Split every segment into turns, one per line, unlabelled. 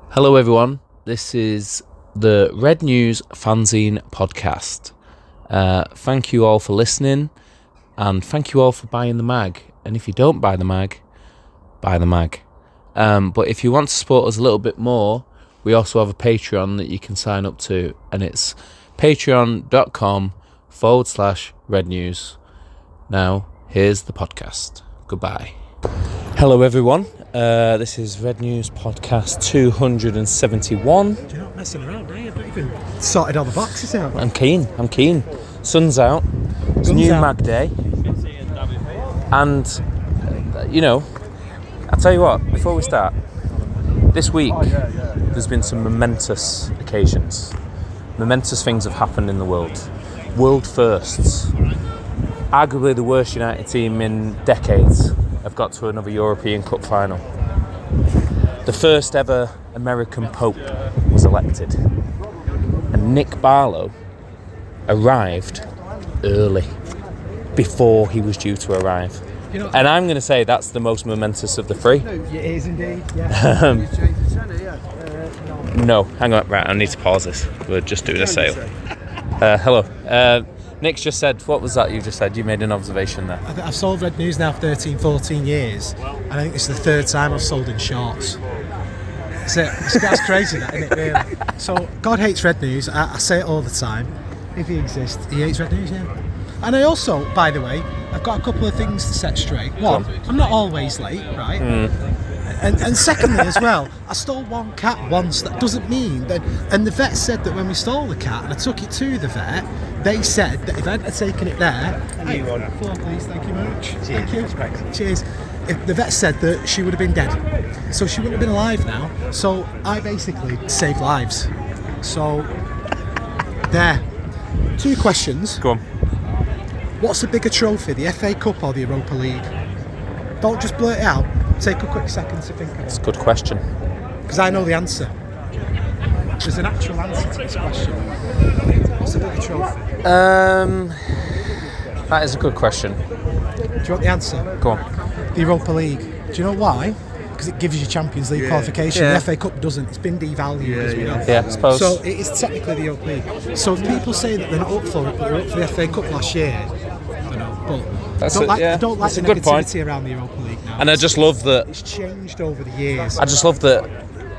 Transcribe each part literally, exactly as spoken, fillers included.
Hello everyone, this is the Red News Fanzine podcast. Uh, thank you all for listening and thank you all for buying the mag. And if you don't buy the mag, buy the mag. Um, but if you want to support us a little bit more, we also have a Patreon that you can sign up to, and it's patreon.com forward slash Red News. Now, here's the podcast. Goodbye. Hello everyone, uh, this is Red News Podcast two hundred seventy-one.
You're not messing around, are you? I've not even sorted all the boxes out.
I'm keen, I'm keen. Sun's out, it's
Sun's
new
out.
mag day. And, uh, you know, I'll tell you what, before we start, this week there's been some momentous occasions. Momentous things have happened in the world. World firsts. Arguably the worst United team in decades have got to another European Cup final. The first ever American Pope was elected. And Nick Barlow arrived early, before he was due to arrive.
You know,
And I'm going to say that's the most momentous of the three.
it is indeed, yeah.
Um, no, hang on, right, I need to pause this. We're just doing a sale. Uh, hello. Uh, Nick's just said, what was that you just said? You made an observation there.
I think I've sold Red News now for thirteen, fourteen years, and I think it's the third time I've sold in shorts. So it's, that's crazy, that, isn't it, really? So, God hates Red News. I, I say it all the time. If he exists, he hates Red News, yeah. And I also, by the way, I've got a couple of things to set straight. One, I'm not always late, right?
Mm.
And, and secondly, as well, I stole one cat once. That doesn't mean that. And the vet said that when we stole the cat and I took it to the vet, they said that if I hadn't taken it there, hey, floor, please, thank you very much. Thank you. Cheers. If the vet said that she would have been dead, so she wouldn't have been alive now. So I basically saved lives. So there. Two questions.
Go on.
What's a bigger trophy, the F A Cup or the Europa League? Don't just blurt it out. Take a quick second to think about it.
It's a good question.
Because I know the answer. There's an actual answer to this question. What's a bigger trophy?
Um, that is a good question.
Do you want the answer?
Go on.
The Europa League. Do you know why? Because it gives you Champions League
Yeah.
qualification.
Yeah.
The F A Cup doesn't. It's been devalued,
Yeah,
as we know.
Yeah, I suppose.
So it is technically the Europa League. So if people say that they're not up for it, but they're up for the F A Cup last year, I don't know. But
That's
don't
a-
like,
yeah,
I don't like
that's
the
a good point.
negativity around the Europa League now.
And I just love that.
It's changed over the years.
I just love that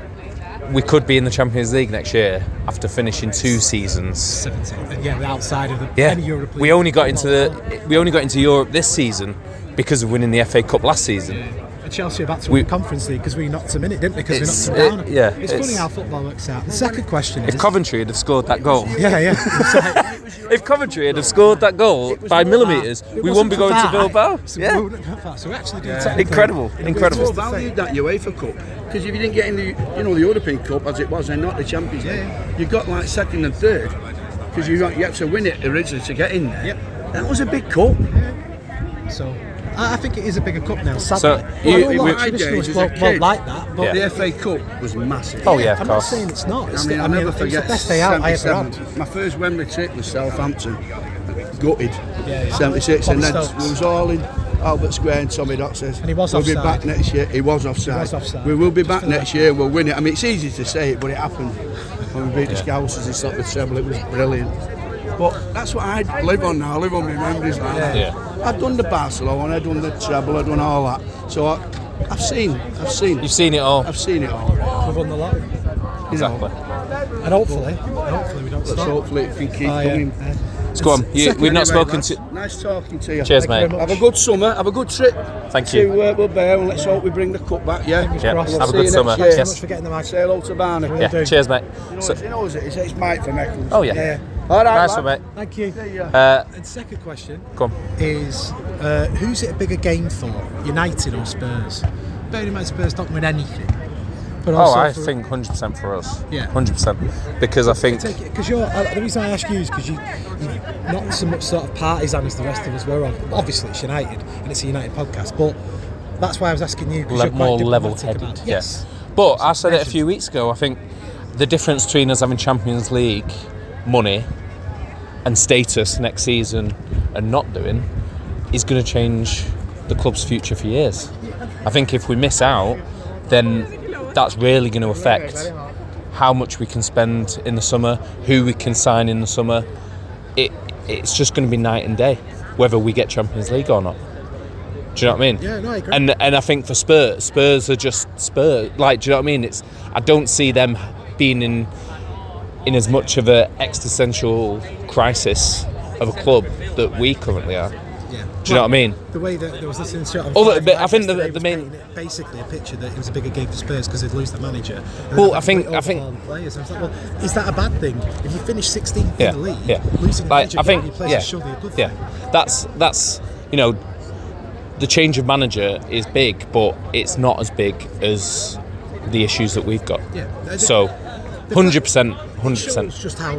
we could be in the Champions League next year after finishing two seasons.
seventeen. Yeah, we're outside of the
Yeah,
any Europa League.
we only got into the we only got into Europe this season because of winning the F A Cup last season.
And Chelsea are about to
We-
win the Conference League because we knocked them in it, didn't we? Because we
It's-
knocked them
it-
down.
yeah,
it's,
it's-
funny how football works out. The second question
If
is.
Coventry had have scored that goal,
yeah, yeah. It's like-
if Coventry had have scored that goal by millimetres,
It
we
wasn't
wouldn't be
for
going to
that.
Bilbao.
So
Yeah,
we wouldn't have that. So we're actually doing technically.
incredible,
It's
incredible.
more valued that UEFA Cup, because if you didn't get in the, you know, the European Cup as it was, and not the Champions League, you got like second and third, because you got- you had to win it originally to get in there.
Yep.
That was a big cup.
So I I think it is a bigger cup now. Sadly,
So,
Well,
you-
I know a lot
we-
of traditionalists
as a
won't, won't
kid,
like that, but
Yeah.
The F A Cup was massive.
Oh yeah, of
I'm not
course.
saying it's not. It's
I mean,
the,
I'll never
it's
forget
the best day out I ever had.
seventy-seven. My first Wembley trip was Southampton, gutted.
Yeah, yeah.
seventy-six, and
Bobby
then
Stokes.
we was all in Albert Square, and Tommy Dock says,
And he was
we'll be
offside.
back next year. He was offside.
He was offside.
We will be
Just
back
for the
next
record.
year. We'll win it. I mean, it's easy to say it, but it happened when we beat the Scousers. It's not the treble. It was brilliant. But that's what I live on now. I live on my memories like that.
Yeah.
I've done the Barcelona, I've done the treble, I've done all that. So I, I've seen, I've seen,
You've seen it all.
I've seen it all.
We've won the lot,
You
Exactly.
know,
and hopefully, hopefully we don't
let's
stop.
hopefully it can keep
Oh, yeah.
coming.
Yeah.
So go on. You,
Second-
we've not
Anyway,
spoken
lads,
to.
Nice talking to you.
Cheers,
Thank you
mate.
very much.
Have a good summer. Have a good trip.
Thank you.
To uh, Wilbur, and let's hope we bring the cup back. Yeah.
Yeah.
crossed.
We'll
Have a
see
good
you
summer.
next
Thanks so
year.
much for getting the mic.
Say hello to Barney.
Will
Yeah.
do.
Cheers, mate.
You know,
So-
he knows it. It's, it's Mike from Eccles.
oh yeah.
Yeah.
All right,
Nice
lad.
one, mate.
Thank you.
See ya.
Uh,
And second question
go on.
is, uh, who's it a bigger game for, United or Spurs? Bearing in mind Spurs don't win anything. But
Oh,
also
I
for-
think one hundred percent for us.
Yeah.
one hundred percent. Because I think.
Because you're uh, the reason I ask you is because you, you're not so much sort of partisan as the rest of us were. Obviously, it's United and it's a United podcast, but that's why I was asking you. 'Cause
Le-
you're quite
more
diplomatic
level-headed.
about it.
Yeah.
Yes.
But I said it a few weeks ago. I think the difference between us having Champions League money and status next season and not doing is going to change the club's future for years. I think if we miss out, then that's really going to affect how much we can spend in the summer, who we can sign in the summer. It it's just going to be night and day whether we get Champions League or not. Do you know what I mean?
Yeah, no, I agree.
And and I think for Spurs, Spurs are just Spurs. Like, do you know what I mean? It's I don't see them being in in as much of an existential crisis of a club that we currently are.
Yeah.
Do you know what I mean?
The way that there was listening to it on
Other-
Five
but I
Live
think the-
yesterday
the
was
main-
painting it basically a picture that it was a bigger game for Spurs because they'd lose the manager. And
Well,
they'd
I think-
completely
I think-
overhaul the players. I was like, well, is that a bad thing? If you finish sixteenth
Yeah,
in the league,
yeah.
losing the
Like,
manager
I think,
in your place
yeah,
is surely a good
yeah.
thing.
That's that's you know, the change of manager is big, but it's not as big as the issues that we've got.
Yeah.
So, hundred percent, hundred
It
percent.
shows just how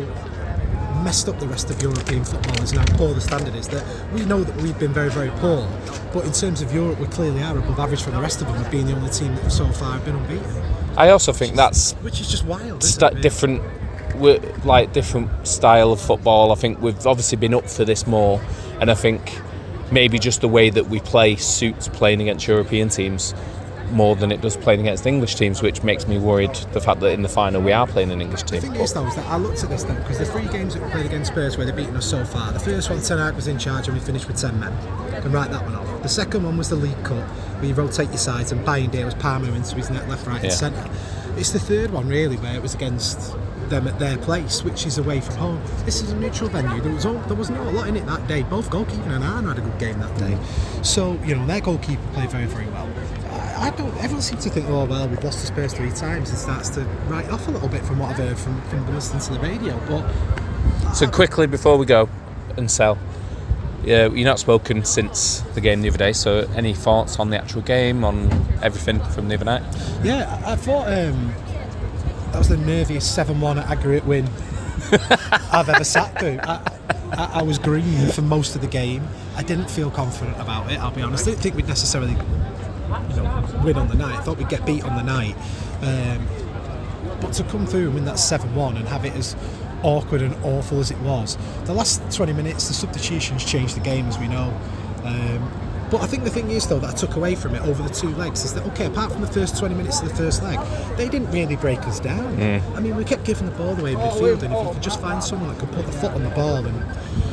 messed up the rest of European football is and how poor the standard is. That we know that we've been very, very poor, but in terms of Europe, we clearly are above average from the rest of them, of being the only team that so far have been unbeaten.
I also think that's
Which is just wild. Isn't
st-
it?
different, wi- like different style of football. I think we've obviously been up for this more, and I think maybe just the way that we play suits playing against European teams more than it does playing against English teams, which makes me worried. The fact that in the final we are playing an English
The
team.
thing is, though, is that I looked at this then because the three games that we played against Spurs where they've beaten us so far. The first one, Ten Hag was in charge and we finished with ten men. Can write that one off. The second one was the League Cup, where you rotate your sides, and Bayern Day was Palmer into his net, left, right, and
Yeah.
centre. It's the third one really where it was against them at their place, which is away from home. This is a neutral venue. There was all, there was not a lot in it that day. Both goalkeeper and Arne had a good game that day. So you know their goalkeeper played very, very well. I don't. Everyone seems to think, oh well, we've lost to Spurs three times, and starts to write off a little bit from what I've heard from, from listening to the radio. But
So quickly before we go and sell, yeah, you're not spoken since the game the other day. So any thoughts on the actual game, on everything from the other night?
yeah, I, I thought um, that was the nerviest seven one aggregate win I've ever sat through. I, I, I was green for most of the game. I didn't feel confident about it. I'll be honest. I didn't think we'd necessarily, you know, win on the night. I thought we'd get beat on the night. Um, but to come through and win that seven one and have it as awkward and awful as it was, the last twenty minutes, the substitutions changed the game, as we know. Um, but I think the thing is, though, that I took away from it over the two legs is that, okay, apart from the first twenty minutes of the first leg, they didn't really break us down.
Mm.
I mean, we kept giving the ball away in midfield, and if you could just find someone that could put the foot on the ball, and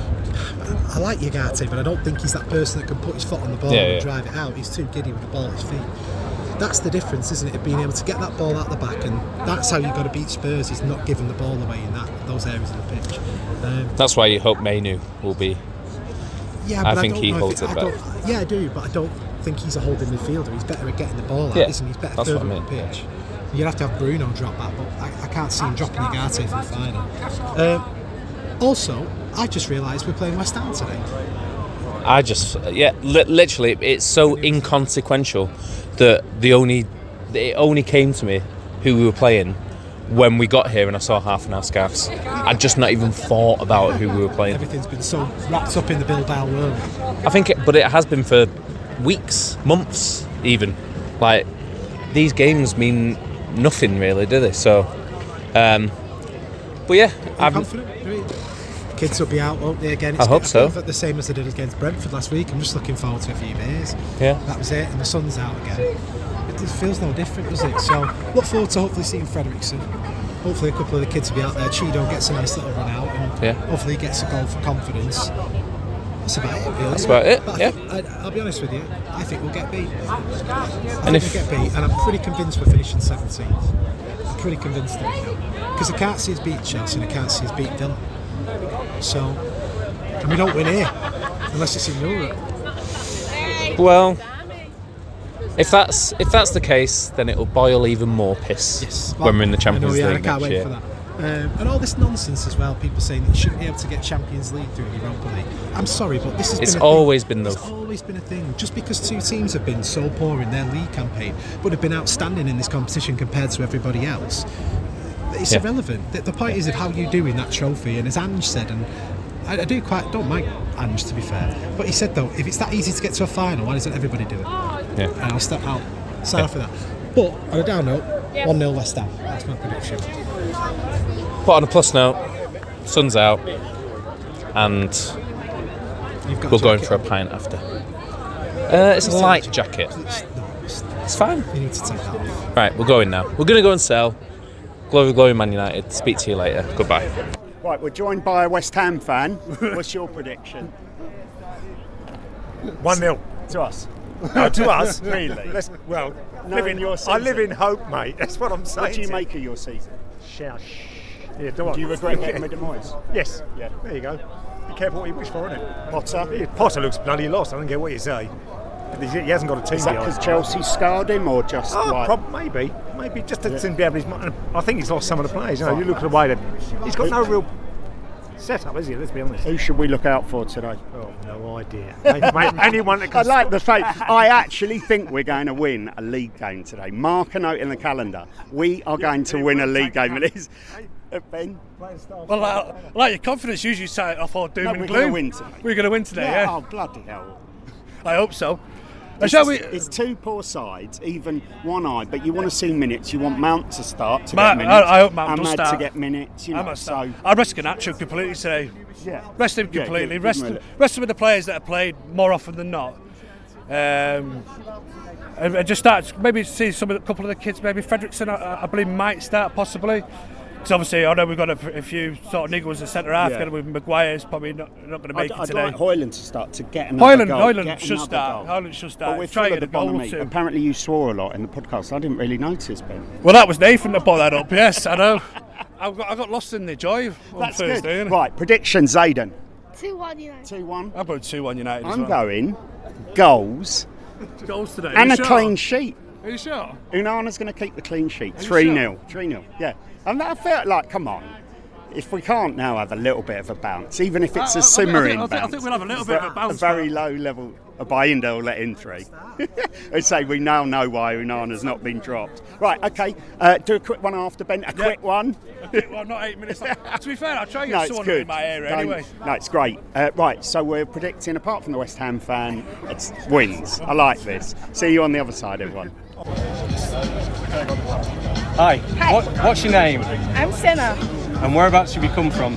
I like Ugarte, but I don't think he's that person that can put his foot on the ball
Yeah,
and
yeah.
drive it out. He's too giddy with the ball at his feet. That's the difference, isn't it? Of being able to get that ball out the back, and that's how you've got to beat Spurs, is not giving the ball away in that those areas of the pitch. Um,
That's why you hope Mainu will be.
yeah,
I
but I,
think
don't
he
know
holds
if
it
I don't- Yeah, I do, but I don't think he's a holding midfielder. He's better at getting the ball out,
Yeah,
isn't he? He's better
that's
further
what I
up the
mean.
pitch. You'd have to have Bruno drop back, but I, I can't see him dropping Ugarte for the final. Um, also, I just realised we're playing West Ham today.
I just, yeah, li- literally, it's so inconsequential that the only, it only came to me who we were playing when we got here and I saw half an hour scarves. I'd just not even thought about who we were playing.
Everything's been so wrapped up in the Bilbao world.
I think, it, but it has been for weeks, months, even. Like these games mean nothing really, do they? So, um, but yeah,
I'm
I'm.
confident. Really. Kids will be out, won't they? Again, it's
I hope
been-
so.
feel the same as they did against Brentford last week. I'm just looking forward to a few beers.
Yeah.
That was it, and the sun's out again. It just feels no different, does it? So, look forward to hopefully seeing Frederickson. Hopefully, a couple of the kids will be out there. Cheeto gets a nice little run out, and
Yeah.
hopefully, he gets a goal for confidence. That's about it, really.
That's about it,
But I
yeah.
think, I, I'll be honest with you. I think we'll get beat. I
And
think
if-
we'll get beat, and I'm pretty convinced we're finishing seventeenth. I'm pretty convinced of it because I can't see us beat Chelsea, and I can't see us beat Villa. So, and we don't win here unless it's in Europe.
Well, if that's if that's the case, then it'll boil even more piss
Yes.
when we're in the Champions
I know, yeah,
League
I can't
next
wait
year.
for that. Um, and all this nonsense as well. People saying that you shouldn't be able to get Champions League through Europa League. I'm sorry, but this has
It's
been a
always
thing.
been
It's
the-
always been a thing. Just because two teams have been so poor in their league campaign, but have been outstanding in this competition compared to everybody else, it's
Yeah.
irrelevant. The, the point is of how you do in that trophy. And as Ange said, and I, I do quite don't mind Ange to be fair, but he said though, if it's that easy to get to a final, why doesn't everybody do it?
Yeah.
And I'll step out, sign off with that. But on a down note, one nil West Ham. That's my prediction.
But on a plus note, sun's out, and
You've got
we're
a
going
jacket
for a
on.
pint after. Uh, it's a light jacket.
It's, no, it's,
It's fine.
You need to take that off.
Right, we're going now. We're going to go and sell. Glory, glory, Man United. Speak to you later. Goodbye.
Right, we're joined by a West Ham fan. What's your prediction?
one nil.
To us.
No, to us.
Really?
Let's, well,
No,
live in,
your
I live
season.
in hope, mate. That's what I'm saying.
What do you
to
make of your season?
Shout. Yeah, do, I?
Do you regret getting rid of Moyes?
Yes.
Yeah.
There you go. Be careful what you wish for, innit?
Potter?
Yeah, Potter looks bloody lost. I don't care what you say. He he hasn't got a team
Is that
behind.
because Chelsea scarred him or just
Oh,
like...
prob- maybe, maybe just to yeah. be able to. I think he's lost some of the players. You know, you look at the way that he's got no real setup, is he? Let's be honest.
Who should we look out for today?
Oh, no idea. mate, mate, anyone that can.
I like the fact. I actually think we're going to win a league game today. Mark a note in the calendar. We are going to win a league game. It is. Uh, Ben?
Well, uh, I like your confidence. Usually say it off all doom
No,
and
we're
gloom.
gonna win today.
We're going to win today, yeah.
Oh, bloody hell.
I hope so. Uh,
It's,
shall we?
it's two poor sides, even one eye, but you want to see minutes. You want Mount to start to
Mount-
get minutes.
I- I hope Mount does
Ahmad to
start.
get minutes. You
I
know,
must
so
say, I rest Garnacho completely today.
yeah.
Rest him
Yeah,
completely.
give-
rest,
give him a-
rest him with the players that have played more often than not. Um, and and just start maybe see some of the, couple of the kids. Maybe Fredrickson, I, I believe, might start possibly. Because obviously, I know we've got a, a few sort of niggles at centre half.
Yeah.
With Maguire's probably not, not going to make
I'd,
it
I'd
today.
like Hoyland to start to get another
Hoyland,
goal.
Hoyland
get
should
another
start.
goal.
Hoyland should start.
But we're
Try
full
and
of
get
the
a goal
bonhomie.
too.
Apparently, you swore a lot in the podcast. I didn't really notice, Ben.
Well, that was Nathan that brought that up. Yes, I know. I got, I got lost in the joy on
That's
Thursday.
good.
innit?
Right, predictions, Aidan.
two one United.
two one.
I'm going two one United. as
I'm
well.
going goals
Goals today.
and
Are
a
you
clean
sure?
sheet.
Are you sure?
Unana's going to keep the clean sheet.
you
three
sure?
nil. three nil. Yeah. And I felt like, come on. If we can't now have a little bit of a bounce, even if it's
I- I
a
think- I think-
simmering
I think- I
bounce.
think we'll have a little bit of a bounce,
A very
but-
low level. A Bayinda will let in three. I'd say we now know why Unana's not been dropped. Right, okay. Uh, do a quick one after, Ben. A
Yeah.
quick one.
Well, not eight minutes. To be fair, I'll try and
No,
get
it's
someone
good.
in my area
Don't-
anyway.
No, it's great. Uh, right, so we're predicting, apart from the West Ham fan, it's wins. I like this. See you on the other side, everyone.
Hi.
Hi.
What, what's your name?
I'm Sena.
And whereabouts have you come from?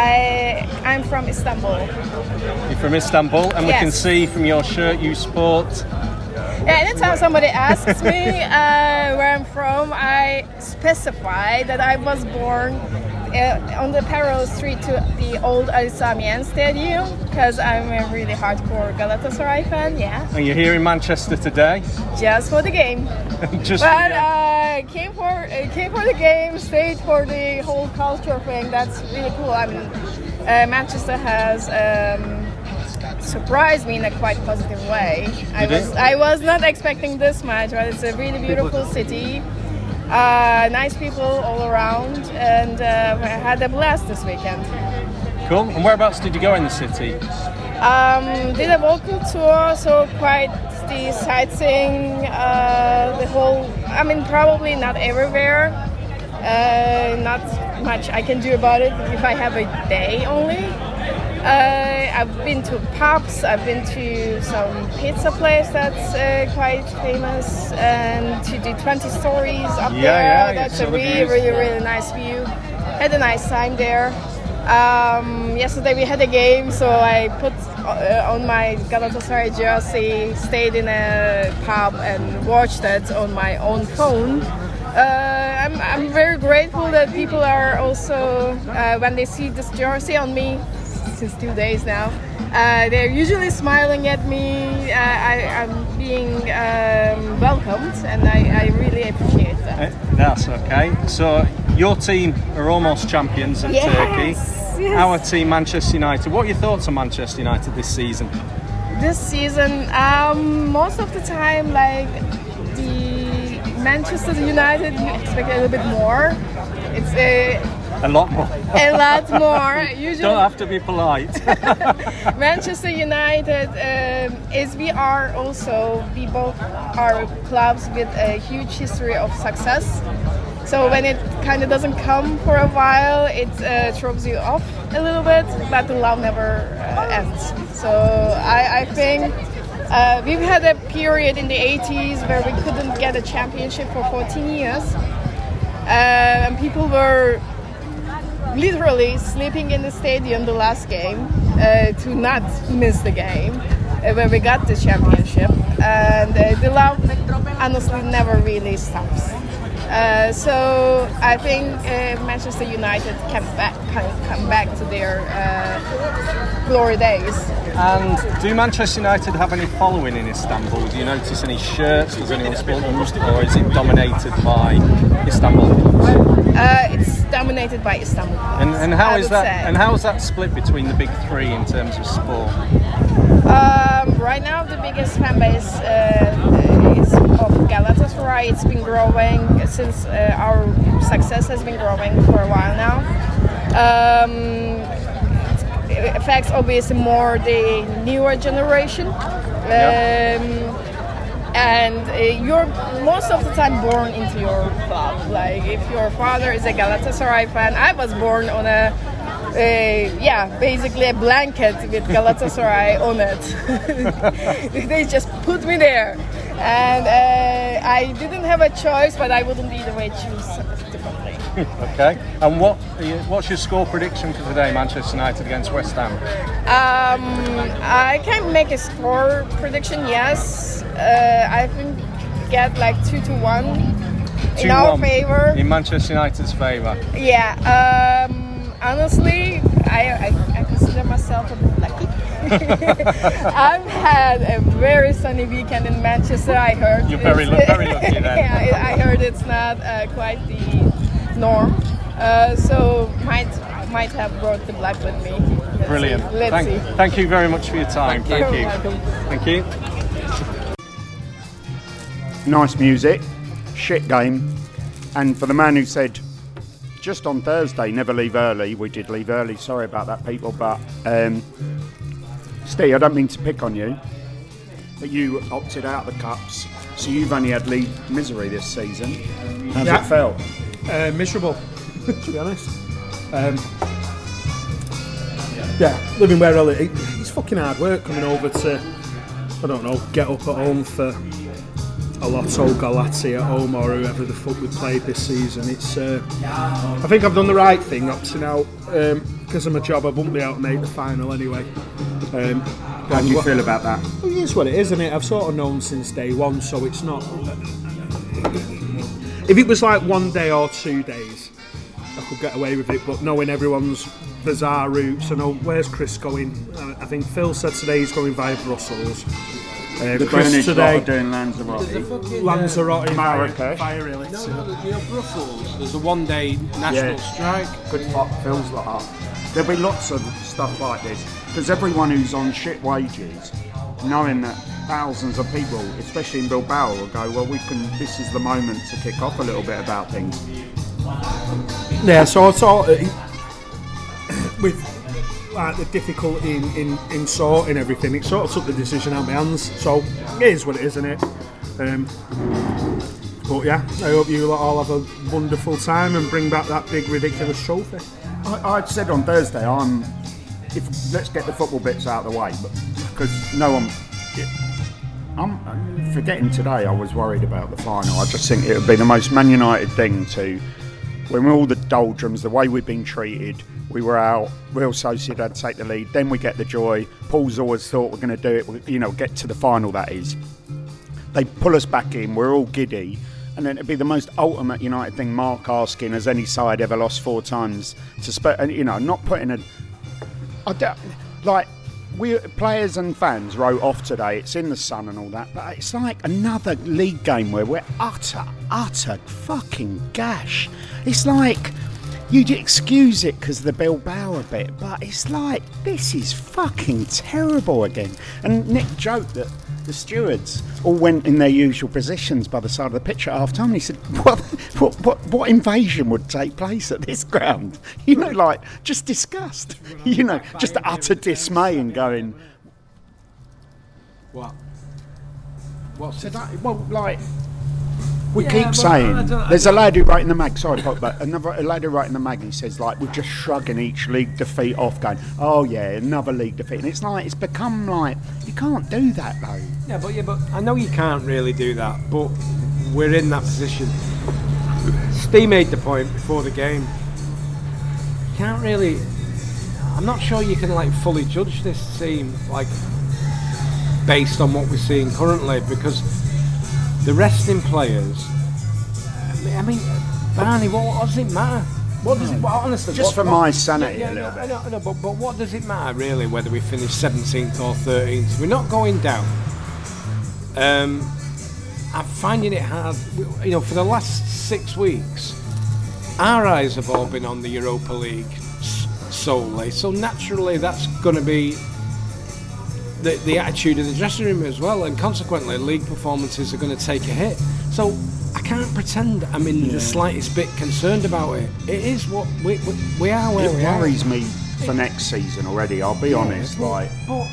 I I'm from Istanbul.
You're from Istanbul, and we
Yes.
can see from your shirt you sport.
Yeah, anytime somebody asks me uh, where I'm from, I specify that I was born uh, on the parallel street to the old Ali Sami Yen Stadium because I'm a really hardcore Galatasaray fan. Yeah,
And you're here in Manchester today.
just for the game.
Just
But uh, came for uh, came for the game, stayed for the whole culture thing. That's really cool. I mean, uh, Manchester has um, surprised me in a quite positive way. I
Did it?
was I was not expecting this much, but it's a really beautiful city. Uh, nice people all around, and uh, I had a blast this weekend.
cool. And whereabouts did you go in the city?
Um, did a local tour, so quite the sightseeing, uh, the whole. I mean, probably not everywhere. Uh, not much I can do about it if I have a day only. Uh, I've been to pubs. I've been to some pizza place that's uh, quite famous, and to the twenty stories up
Yeah,
there.
yeah, you
That's
saw
a
the
really,
views.
really, really nice view. Had a nice time there. Um, yesterday we had a game, so I put uh, on my Galatasaray jersey, stayed in a pub and watched it on my own phone. Uh, I'm, I'm very grateful that people are also, uh, when they see this jersey on me, since two days now, uh, they're usually smiling at me. Uh, I, I'm being um, welcomed, and I, I really appreciate that.
Uh, That's okay. So your team are almost champions of
Yes,
Turkey.
yes.
Our team, Manchester United. What are your thoughts on Manchester United this season?
This season, um, most of the time, like the Manchester United, you expect a little bit more. It's a,
A lot more.
a lot more. Usually,
Don't have to be polite.
Manchester United um, is we are also we both are clubs with a huge history of success. So when it kind of doesn't come for a while, it uh, throws you off a little bit, but the love never uh, ends. So I, I think uh, we've had a period in the eighties where we couldn't get a championship for fourteen years, uh, and people were literally sleeping in the stadium the last game uh, to not miss the game. uh, where we got the championship, and uh, the love honestly never really stops. Uh, so I think uh, Manchester United can back can come back to their uh, glory days.
And do Manchester United have any following in Istanbul? Do you notice any shirts? Does anyone sport them, or is it dominated by Istanbul?
Uh, it's dominated by Istanbul.
And, and how
I
is
would
that?
say.
And how is that split between the big three in terms of sport?
Um, right now, the biggest fan base uh, is of Galatasaray. It's been growing since uh, our success has been growing for a while now. Um, it affects obviously more the newer generation. Um,
Yeah.
And uh, you're most of the time born into your club. Like if your father is a Galatasaray fan, I was born on a, a yeah, basically a blanket with Galatasaray on it. They just put me there, and uh, I didn't have a choice, but I wouldn't either way choose differently.
Okay. And what what's your score prediction for today, Manchester United against West Ham?
Um, I can make a score prediction. Yes, uh, I think get like two to one in our favor.
In Manchester United's favour.
Yeah. Um, honestly, I, I I consider myself a bit lucky. I've had a very sunny weekend in Manchester. I heard
You're very
it's-
very lucky then.
Yeah, I heard it's not uh, quite the norm. Uh, so might might have brought the black with me. Let's
Brilliant.
See. Let's
thank,
see.
thank you very much for your time. Thank
You're
you.
welcome.
Thank you.
Nice music, shit game, and for the man who said just on Thursday never leave early, we did leave early. Sorry about that, people. But um, Steve, I don't mean to pick on you, but you opted out of the cups, so you've only had league misery this season. How's
Yeah.
it felt?
Uh, miserable, to be honest. Um, yeah, living where I live. it- It's fucking hard work coming over to, I don't know, get up at home for a Lotto Galazzi at home or whoever the fuck we played this season. It's. Uh, I think I've done the right thing opting out because of my job. I wouldn't be able to make the final anyway. Um,
How do you feel about that?
Well, it is what it is, isn't it? I've sort of known since day one, so it's not. If it was like one day or two days, I could get away with it. But knowing everyone's bizarre routes, I know where's Chris going. Uh, I think Phil said today he's going via Brussels. Uh,
The
Chris
British lot
today,
are doing Lanzarote.
Lanzarote, via,
Marrakesh.
via Elixir.
No, no, you know, Brussels, there's a one-day national
Yeah.
strike.
Could fuck Phil's lot up. There'll be lots of stuff like this because everyone who's on shit wages, knowing that thousands of people, especially in Bilbao, will go, well, we can. This is the moment to kick off a little bit about things.
Yeah, so I thought uh, with like the difficulty in, in, in sorting everything, it sort of took the decision out of my hands. So it is what it is, isn't it? Um, but yeah, I hope you lot all have a wonderful time and bring back that big ridiculous trophy.
I, I said on Thursday, I'm. If let's get the football bits out of the way, but because no one. I'm forgetting today. I was worried about the final. I just think it would be the most Man United thing to, when all the doldrums, the way we've been treated, we were out. Real Sociedad take the lead. Then we get the joy. Paul's always thought we're going to do it. You know, get to the final. That is. They pull us back in. We're all giddy. And then it'd be the most ultimate United thing. Mark asking, has any side ever lost four times to spe- and you know, not putting a. I don't, like we players and fans wrote off today. It's in the sun and all that, but it's like another league game where we're utter, utter fucking gash. It's like you'd excuse it because the Bilbao a bit, but it's like this is fucking terrible again. And Nick joked that the stewards all went in their usual positions by the side of the pitch at half time. And he said, what, what, what, what invasion would take place at this ground? You know, like, just disgust. You know, just utter dismay and going...
What? What's
So
it?
that, well, like, we
Yeah,
keep
but
saying...
I don't- I
there's a
don't-
lad who wrote in the mag, sorry, but another a lad who wrote in the mag, he says, like, we're just shrugging each league defeat off, going, oh, yeah, another league defeat. And it's like, it's become like, you can't do that, though.
Yeah, but yeah, but I know you can't really do that, but we're in that position. Steve made the point before the game. You can't really. I'm not sure you can like fully judge this team. Like, based on what we're seeing currently, because the resting players. I mean, Barney, what, what does it matter? What does it? What, honestly,
Just
what,
for
what,
my sanity
yeah,
a little
yeah,
bit.
I know, I know, but, but what does it matter really whether we finish seventeenth or thirteenth? We're not going down. Um, I'm finding it hard. You know, for the last six weeks, our eyes have all been on the Europa League s- solely. So naturally, that's going to be the the attitude of the dressing room as well, and consequently, league performances are going to take a hit. So I can't pretend I'm in the slightest bit concerned about it. It is what we we, we are where
It
we are.
worries me for next season already. I'll be honest.
but-
Like,
but,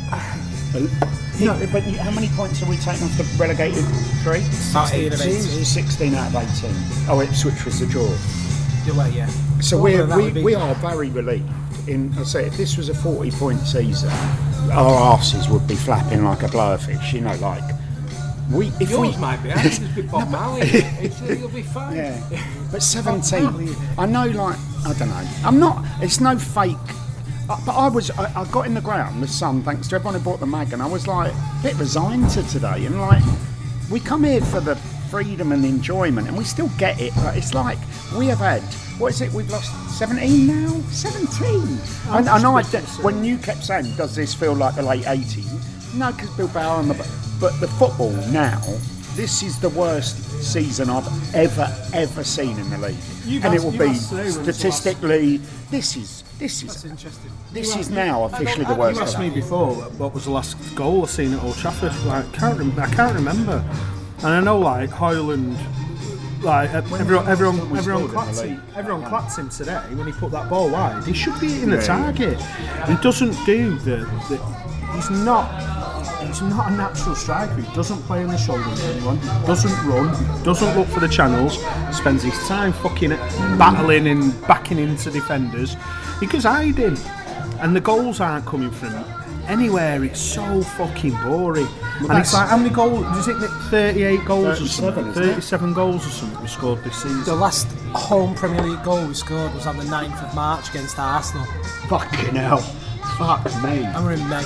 no, but you- how many points are we taking off the relegated three?
sixteen of eighteen.
sixteen out of eighteen. Oh, Ipswich was the draw.
Well, yeah.
So
Well,
we're,
that
we
would be-
we are very relieved. In I say, if this was a forty-point season, our arses would be flapping like a blowfish. You know, like we if
yours
we
might be. I think it's be Bob Marley. It's, you'll be fine.
yeah, but seventeen. I know, like I don't know. I'm not. It's no fake. Uh, but I was. I, I got in the ground with Sun, thanks to everyone who bought the mag, and I was like a bit resigned to today. And like, we come here for the freedom and enjoyment, and we still get it. But it's like we have had. What is it? We've lost seventeen now. Seventeen. And, and I, when you kept saying, "Does this feel like the late eighties?" No, because Bilbao and the. But the football now. This is the worst season I've ever ever seen in the league,
You've
and
asked-
it will
you've
be
asked today when was the last-
statistically. This is this is
That's interesting.
this
You
is
asked-
now
I
officially
don't-
the worst.
You asked
of
me
that.
before what was the last goal I seen at Old Trafford. Like, can't rem- I can't remember. And I know, like Hoyland, like everyone, everyone,
we
everyone
scored in the
clapped him.
league?
Everyone clapped him today when he put that ball wide. He should be hitting the
Yeah.
target. He doesn't do the. the he's not. He's not a natural striker. He doesn't play on the shoulders of anyone. Doesn't run. Doesn't look for the channels. Spends his time fucking battling and backing into defenders. He goes hiding, and the goals aren't coming from anywhere. It's so fucking boring. and
that's-
it's like, how many goals? Does it make thirty-eight goals or
thirty-seven,
something?
isn't it?
thirty-seven goals or something we scored this season.
The last home Premier League goal we scored was on the ninth of March against Arsenal.
Fucking hell. Fuck me.
And we're in May.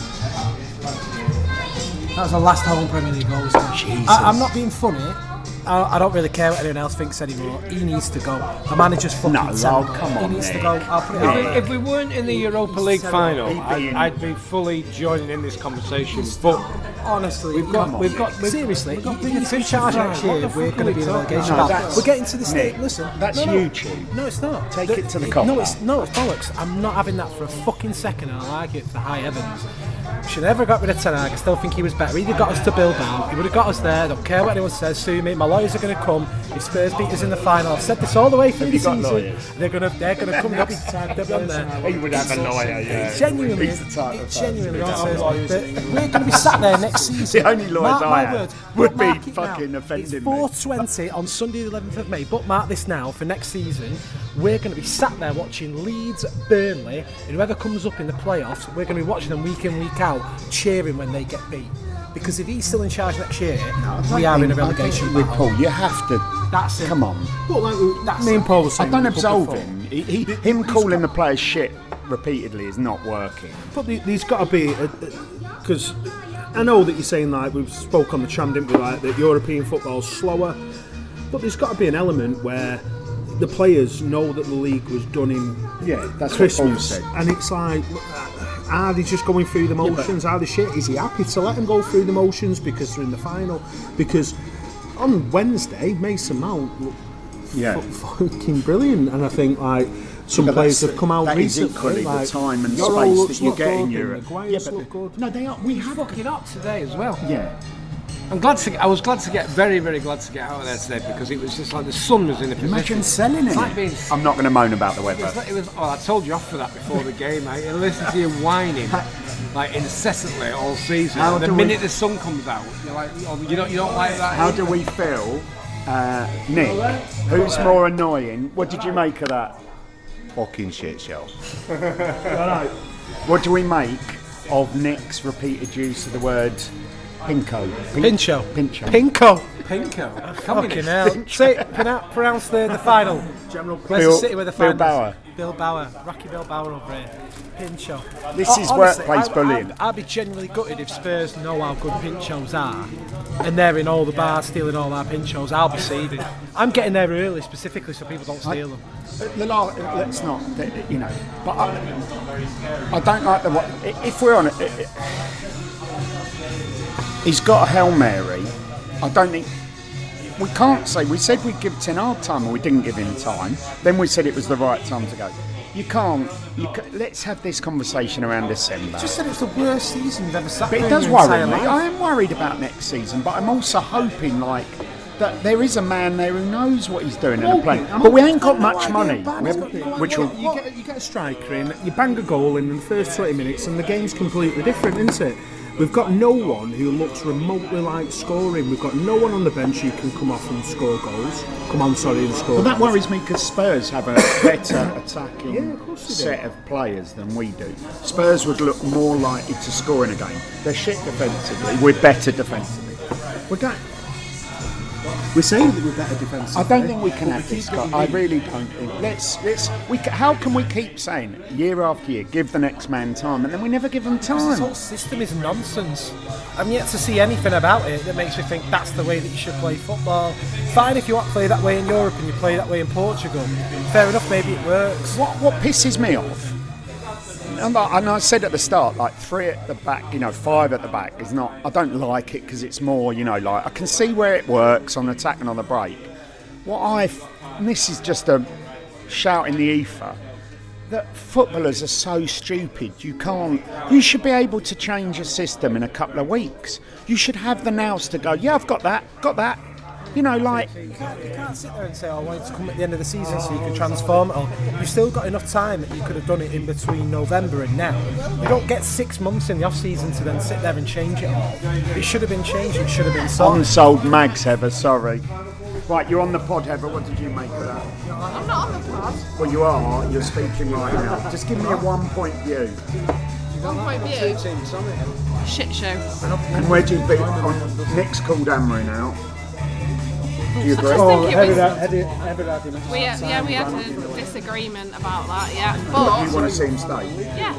That was the last home Premier League goal we scored.
Jesus.
I, I'm not being funny. I, I don't really care what anyone else thinks anymore. He needs to go. The manager's fucking
No,
terrible.
oh, come
He
on,
needs to
Nick.
go. I'll put it
If
out
we,
there.
if we weren't in the Europa League final, I'd, I'd be fully joining in this conversation. But
Honestly,
we've got,
come on.
we've got, we've,
seriously,
we've got
if
bigger
you're in
fish
charge
to fry.
next
What
year,
the fuck
we're
are
going to
we
be in a
talking
relegation
about?
battle.
No,
We're getting to the state.
Nick,
Listen,
that's
no, no.
YouTube.
No, it's not.
Take
The-
it to the
it-
cop
No,
now.
it's no, it's bollocks. I'm not having that for a fucking second. And I like it for high heavens. Should never got rid of Ten Hag. I still think he was better. He'd have got us to Bilbao. He would have got us there. I don't care what anyone says. Sue me. My lawyers are going to come. If Spurs beat us in the final, I've said this all the way through
Have
the
you got
season.
lawyers?
They're going to, they're going to come. They'll be, they'll be on there.
He would have a lawyer, yeah.
Genuinely,
He's the type
it
of
genuinely
person.
concerns me. But we're going to be sat there next season.
The only lawyers
Mark
I
my
have
words.
would be
Bookmark it now.
fucking offending
It's
me.
four twenty on Sunday the eleventh of May. Bookmark this now for next season. We're going to be sat there watching Leeds, Burnley, and whoever comes up in the playoffs, we're going to be watching them week in, week out, cheering when they get beat. Because if he's still in charge next year, we are in a relegation
With
battle.
Paul, you have to.
That's it.
Come on.
But like we-
That's
me and Paul were saying
I don't
we put
absolve
before.
him. He, he, him calling the players shit repeatedly is not working.
But the- there's got to be because I know that you're saying like we spoke on the tram, didn't we? Like that European football's slower, but there's got to be an element where the players know that the league was done in
Yeah, that's what Paul
Christmas,
said.
and it's like, are they just going through the motions? Are they shit? Is he happy to let them go through the motions because they're in the final? Because on Wednesday, Mason Mount looked
Yeah.
fu- fucking brilliant, and I think like. Some
But
players
that's-
have come out
that is
recently.
equally the
like,
time and
Euro
space
looks
that you
look
get in
good, and
Europe.
Maguire's
Yeah, but
look good.
No, they are. We have.
fucking up today as well.
Yeah.
I'm glad to. I was glad to get very, very glad to get out of there today because it was just like the sun was in a position.
Imagine selling
It's
it.
like being.
I'm not going to moan about the
It
weather.
was, like- it was. Oh, I told you off for that before the game. I listen to you whining like incessantly all season.
How
And the
do we-
minute the sun comes out, you're like, oh, you don't, you don't like that.
How do we feel, uh, Nick? Who's more annoying? What did you make of that? Fucking shit show. What do we make of Nick's repeated use of the word pinko? Pin-
Pincho.
Pincho.
Pinko.
Pinko.
Fucking hell. Say, pronounce, pronounce the, the final. Leicester City with the final.
Bilbao.
Bill Bauer, Rocky Bill Bauer over here. Pincho.
This
Oh,
is
honestly,
workplace
I-
bullying.
I'd, I'd be genuinely gutted if Spurs know how good Pinchos are, and they're in all the bars stealing all our Pinchos. I'll be seething. I'm getting there early specifically so people don't steal them.
The la- let's not, you know. But I, I don't like the. If we're on it, it, it he's got a Hail Mary. I don't think. We can't say, we said we'd give Ten Hag time and we didn't give him time. Then we said it was the right time to go. You can't, you ca let's have this conversation around December.
Just said it was the worst season you've ever sat
But
through
it does
in your
worry
entire
me.
life.
I am worried about next season, but I'm also hoping like that there is a man there who knows what he's doing in the play. But we ain't got much money. We haven't- which will,
You get, you get a striker in, you bang a goal in the first twenty minutes, and the game's completely different, isn't it? We've got no one who looks remotely like scoring. We've got no one on the bench who can come off and score goals. Come on, sorry, and score
Well, that
goals.
worries me because Spurs have a better attacking
Yeah, of course they do.
set of players than we do. Spurs would look more likely to score in a game. They're shit defensively. We're better defensively. We're going.
We're saying that we're better defensively.
I don't think we can
but
have
we
this.
keep
Guy.
getting
I
beat.
really don't think. Let's let's. We ca- how can we keep saying it year after year? Give the next man time, and then we never give them
This
time.
whole system is nonsense. I'm yet to see anything about it that makes me think that's the way that you should play football. Fine if you want to play that way in Europe and you play that way in Portugal. Fair enough, maybe it works.
What what pisses me off, and I, and I said at the start, like three at the back, you know, five at the back is not. I don't like it because it's more, you know, like I can see where it works on attack and on the break. What I, f- and this is just a shout in the ether, that footballers are so stupid. You can't. You should be able to change a system in a couple of weeks. You should have the nous to go. Yeah, I've got that. Got that. You know, like.
You can't, you can't sit there and say, oh, I want it to come at the end of the season so you can transform it all. You've still got enough time that you could have done it in between November and now. You don't get six months in the off-season to then sit there and change it all. It should have been changed, it should have been sorted.
Unsold mags, Heather, sorry. Right, you're on the pod, Heather. What did you make of that?
I'm not on the pod.
Well, you are. You're speaking right now. Just give me a one-point view.
One point view. Shit show.
And where do you beat on? Nick's called Amory now. Do you agree?
Oh, think it was-
We,
We, uh, yeah, we had a disagreement about that, yeah. But,
You want to see him stay?
yeah.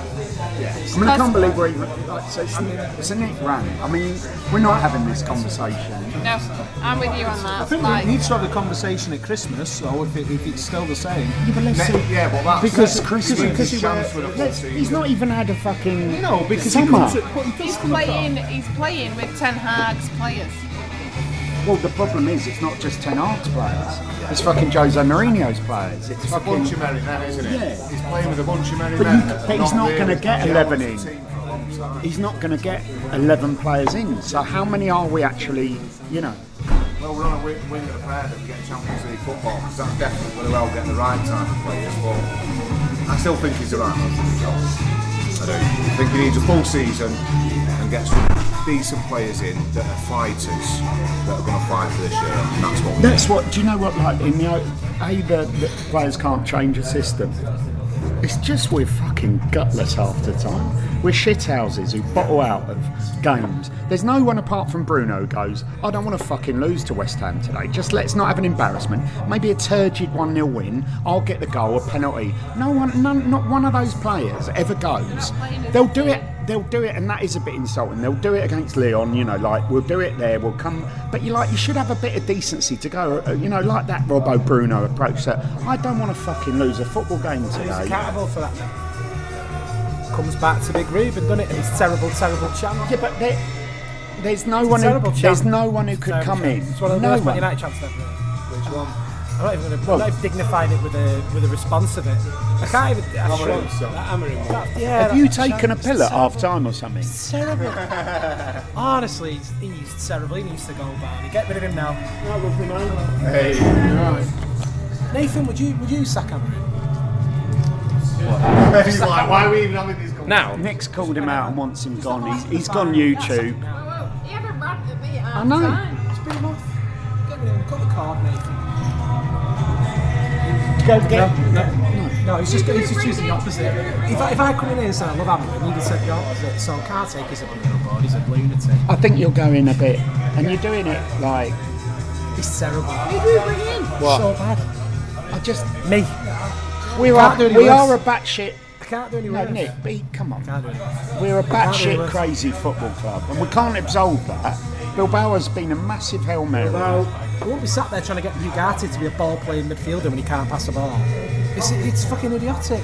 I mean, I can't believe we're even. Like, so it's, it's a Nick rant. I mean, we're not having this conversation.
No, I'm with you on that.
I think
like,
we need to have a conversation at Christmas, or if, it, if it's still the same.
Yeah, but let's see.
Yeah, well, that's
Because
that's
Christmas,
because
because
he chance for the full season.
he's not even had a fucking
No, because he
summer.
comes at, but he does
he's
come across.
playing, he's playing with Ten Hag's players.
Well, the problem is, it's not just Ten Hag's players. It's fucking Jose Mourinho's players. It's,
It's a
fucking.
bunch of merry men, isn't it?
Yeah.
He's playing with a bunch of merry
But,
men.
you,
that
but he's
are
not
really
going to get
gel
eleven
with
in.
the team for a long time.
He's not going to get eleven players in. So how many are we actually? You know.
Well, we're on a wing wing of the prayer that we get Champions League football because that's definitely going to well get the right type of players. But I still think he's the right man for the job. I do. I think he needs a full season and get some decent players in that are fighters that are going to fight for this year. And that's what we
That's what. Do you know what? Like in the a the, the players can't change a system. It's just we're fucking gutless half the time. We're shithouses who bottle out of games. There's no one apart from Bruno who goes, I don't want to fucking lose to West Ham today. Just let's not have an embarrassment. Maybe a turgid one nil win. I'll get the goal, a penalty. No one, none, not one of those players ever goes. They'll do it. They'll do it, and that is a bit insulting. They'll do it against Leon, you know, like we'll do it there. We'll come, but you like you should have a bit of decency to go, uh, you know, like that Robbo Bruno approach. That I don't want to fucking lose a football game
He's
today.
accountable for that. Comes back to Big Ruben, doesn't it? And he's terrible, terrible chance.
Yeah, but there, there's no
It's a
one. Who,
terrible
there's
chance.
no one who could
Terrible
come
chance.
in.
It's one of the
no
worst Man
one.
United chances ever. Which one? I'm not even going to.
Well-
I'm not even dignifying it with a with a response of it. I can't even. I
Amorim,
should-
that Amorim one.
that- yeah,
Have you
that
taken a
chance
pill
is
at
terrible.
half time or something?
It's terrible. Honestly, he's, he's terrible. He needs to go, Barney. Get rid of him now.
Hey.
Nathan, would you would you sack Amorim?
He's like, why are we even having these conversations?
Now,
Nick's called him out and wants him gone. He's, he's gone YouTube.
He had a rant at me at
I know.
half-time.
Just bring him off. Get rid of him. Cut the card, Nathan.
Go get.
No, no, he's just he's just choosing the opposite. If I, if I come in here and say I love Amorim, he'd have said the opposite. So Cartake is a bit board. He's a lunatic.
I think you're going a bit, and you're doing it like.
He's terrible.
Who do you bring in?
So bad.
I just.
Me.
We
You
are
can't do any
we
worse.
are a batshit.
I can't do any
No,
worse.
Nick, be, come on.
Can't do any worse.
We're a
Can't do any
batshit
worse.
crazy football club, and we can't absolve that. Bilbao has been a massive Hail Mary.
Well, we won't be sat there trying to get Ugarte to be a ball-playing midfielder when he can't pass the ball. It's, it's fucking idiotic.